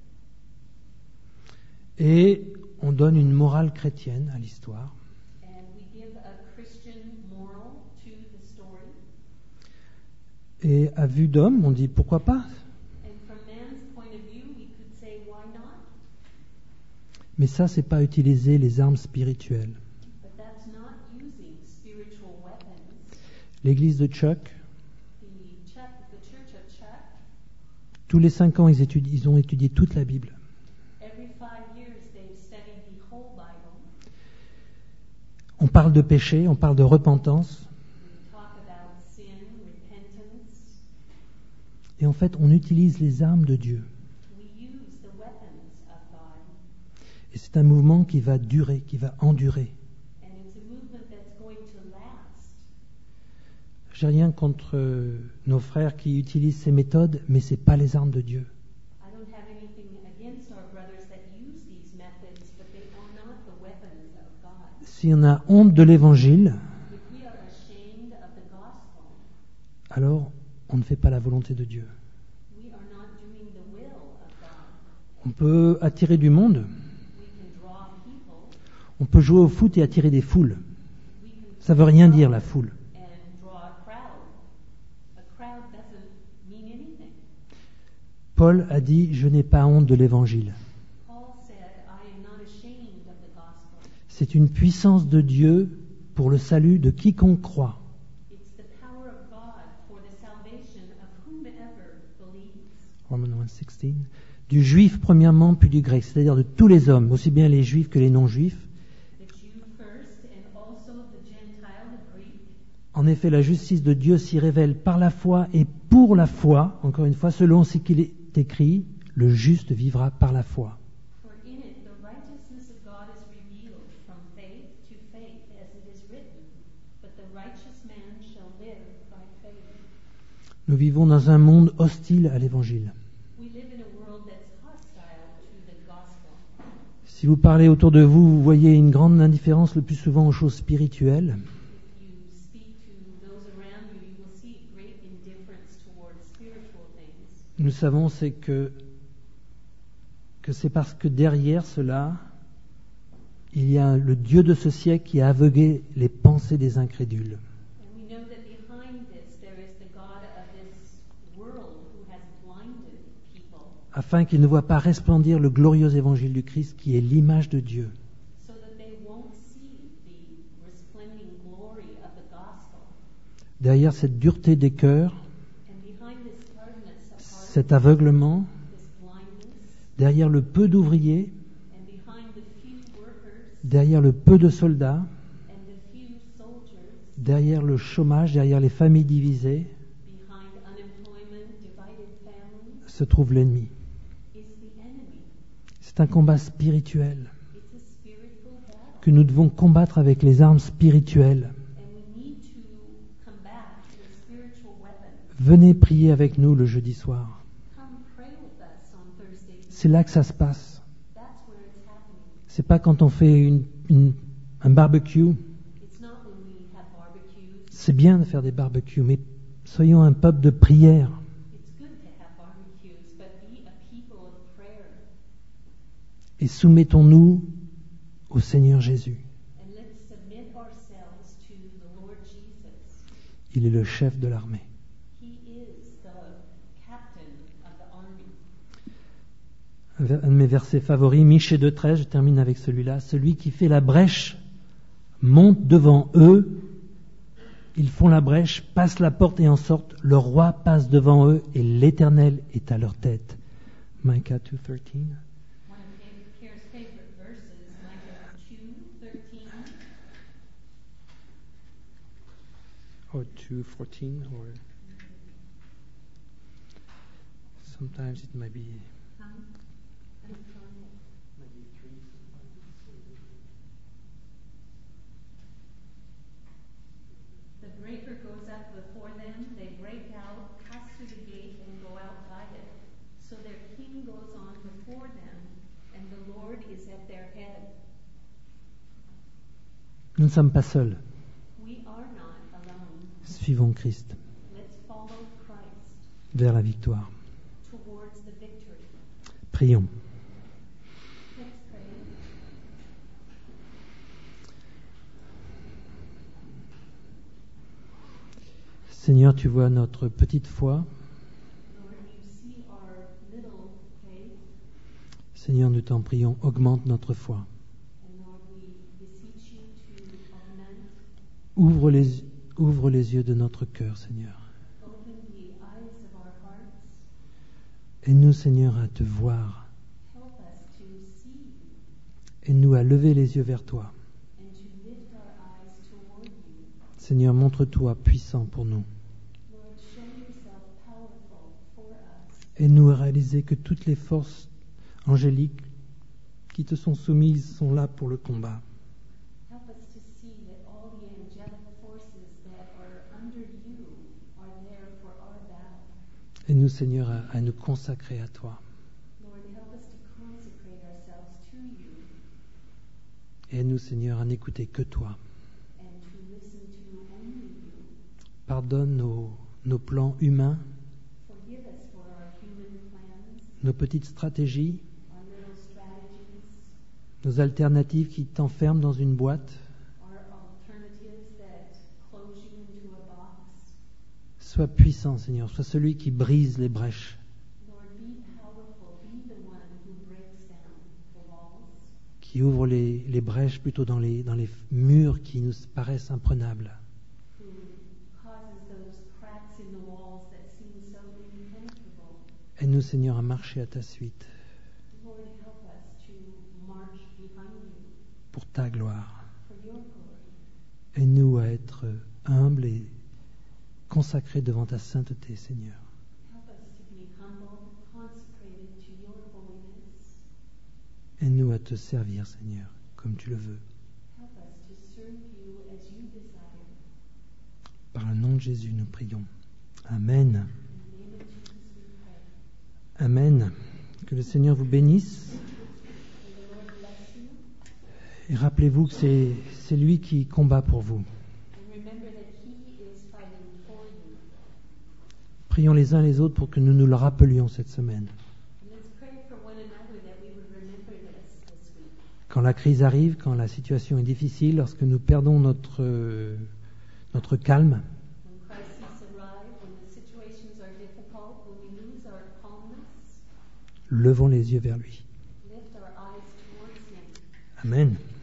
Et on donne une morale chrétienne à l'histoire. And we give a Christian moral to the story. Et à vue d'homme, on dit pourquoi pas. And from man's point of view, we could say, why not? Mais ça, c'est pas utiliser les armes spirituelles. But that's not using spiritual weapons. L'église de Chuck, The, Chuck, the Church of Chuck, tous les cinq ans, ils, étudient, ils ont étudié toute la Bible. every five years they've studied the whole Bible. On parle de péché, on parle de repentance. We talk about sin, repentance. Et en fait, on utilise les armes de Dieu. We use the weapons of God. Et c'est un mouvement qui va durer, qui va endurer. And it's a movement that's going to last. J'ai rien contre euh, nos frères qui utilisent ces méthodes, mais c'est pas les armes de Dieu. I don't have anything against our brothers that use these methods, but they are not the weapons of God. Si on a honte de l'évangile, If we are ashamed of the gospel, alors on ne fait pas la volonté de Dieu. we are not doing the will of God. On peut attirer du monde, We can draw people, on peut jouer au foot et attirer des foules. we can Ça veut rien dire la foule. and draw a crowd. A crowd doesn't Paul a dit « Je n'ai pas honte de l'Évangile Paul said, I am not ashamed of the gospel. ». C'est une puissance de Dieu pour le salut de quiconque croit. It's the power of God for the salvation of whomever believes. Romans one sixteen. Du juif premièrement, puis du grec, c'est-à-dire de tous les hommes, aussi bien les juifs que les non-juifs. The Jew first and also the Gentile, the Greek. En effet, la justice de Dieu s'y révèle par la foi et pour la foi, encore une fois, selon ce qu'il est écrit, le juste vivra par la foi. For in it the righteousness of God is revealed from faith to faith, as it is written, but the righteous man shall live by faith. Nous vivons dans un monde hostile à l'Évangile. We live in a world that's hostile to the gospel. Si vous parlez autour de vous, vous voyez une grande indifférence le plus souvent aux choses spirituelles. If you speak to those around you, you will see great indifference towards spiritual things. Nous savons c'est que, que c'est parce que derrière cela, il y a le Dieu de ce siècle qui a aveuglé les pensées des incrédules. And we know that behind this there is the God of this world who has blinded people Afin qu'ils ne voient pas resplendir le glorieux évangile du Christ qui est l'image de Dieu. so that they won't see the resplending glory of the gospel. Derrière cette dureté des cœurs, And behind this hardness of heart, cet aveuglement, this blindness, derrière le peu d'ouvriers, and behind the few workers derrière le peu de soldats, and the few soldiers, derrière le chômage, derrière les familles divisées, behind unemployment, divided families, se trouve l'ennemi. is the enemy. C'est un combat spirituel It's a spiritual battle. que nous devons combattre avec les armes spirituelles. And we need to combat with spiritual weapons. Venez prier avec nous le jeudi soir. Come pray with us on Thursday evening. C'est là que ça se passe. That's where it's happening. C'est pas quand on fait une- une- un barbecue. It's not when we have barbecues. C'est bien de faire des barbecues, mais soyons un peuple de prière. It's good to have barbecues, but be a people of prayer. Et soumettons-nous au Seigneur Jésus. And let's submit ourselves to the Lord Jesus. Il est le chef de l'armée. He is the captain of the army. Un ver- un de mes versets favoris, Michée deux treize, je termine avec celui-là. Celui qui fait la brèche monte devant eux. Ils font la brèche, passent la porte et en sortent. Le roi passe devant eux et l'Éternel est à leur tête. Micah deux treize. One of Kara's favorite verses, Micah two thirteen. Or two fourteen, or sometimes it might be Um, I'm trying it. The breaker goes up before them, they break out, pass through the gate, and go out by it. So their king goes on before them, and the Lord is at their head. Nous ne sommes pas seuls. We are not alone. Suivons Christ Let's follow Christ vers la victoire. towards the victory. Prions. Let's pray. Seigneur, tu vois notre petite foi. Lord, you see our little faith, Seigneur, nous t'en prions, augmente notre foi. and Lord, we beseech you to augment, Ouvre les, ouvre les yeux de notre cœur, Seigneur. open the eyes of our hearts. Aide-nous, Seigneur, à te voir. Help us to see Aide-nous à lever les yeux vers toi. and to lift our eyes toward you. Seigneur, montre-toi puissant pour nous. Lord, show yourself powerful for us. Aide-nous à réaliser que toutes les forces angéliques qui te sont soumises sont là pour le combat. Help us to see that all the angelic forces that are under you are there for our battle. Aide-nous, Seigneur, à, à nous consacrer à toi. Lord, help us to consecrate ourselves to you Aide-nous, Seigneur, à n'écouter que toi. and to listen to only you. Pardonne nos, nos plans humains, Forgive us for our human plans, nos petites stratégies, our little strategies, nos alternatives qui t'enferment dans une boîte. our alternatives that close you into a box. Sois puissant, Seigneur. Sois celui qui brise les brèches. Lord, be qui ouvre les, les brèches plutôt dans les, dans les murs qui nous paraissent imprenables. who causes those cracks in the walls that seem so impenetrable. Aide-nous, Seigneur, à marcher à ta suite, Lord, help us to march behind you pour ta gloire. for your glory. Aide-nous à être humbles et consacrés devant ta sainteté, Seigneur. Help us to be humble, consecrated to your holiness. Aide-nous à te servir, Seigneur, comme tu le veux. Help us to serve you as you desire. Par le nom de Jésus, nous prions. Amen. In the name of Jesus we pray. Amen. Que le Seigneur vous bénisse. May the Lord bless you. Et rappelez-vous que c'est, c'est lui qui combat pour vous. And remember that he is fighting for you. Prions les uns les autres pour que nous nous le rappelions cette semaine. And let's pray for one another that we would remember this this week. Quand la crise arrive, quand la situation est difficile, lorsque nous perdons notre, euh, notre calme, When crises arrive, when the situations are difficult, when we lose our calmness, levons les yeux vers lui. lift our eyes towards him. Amen.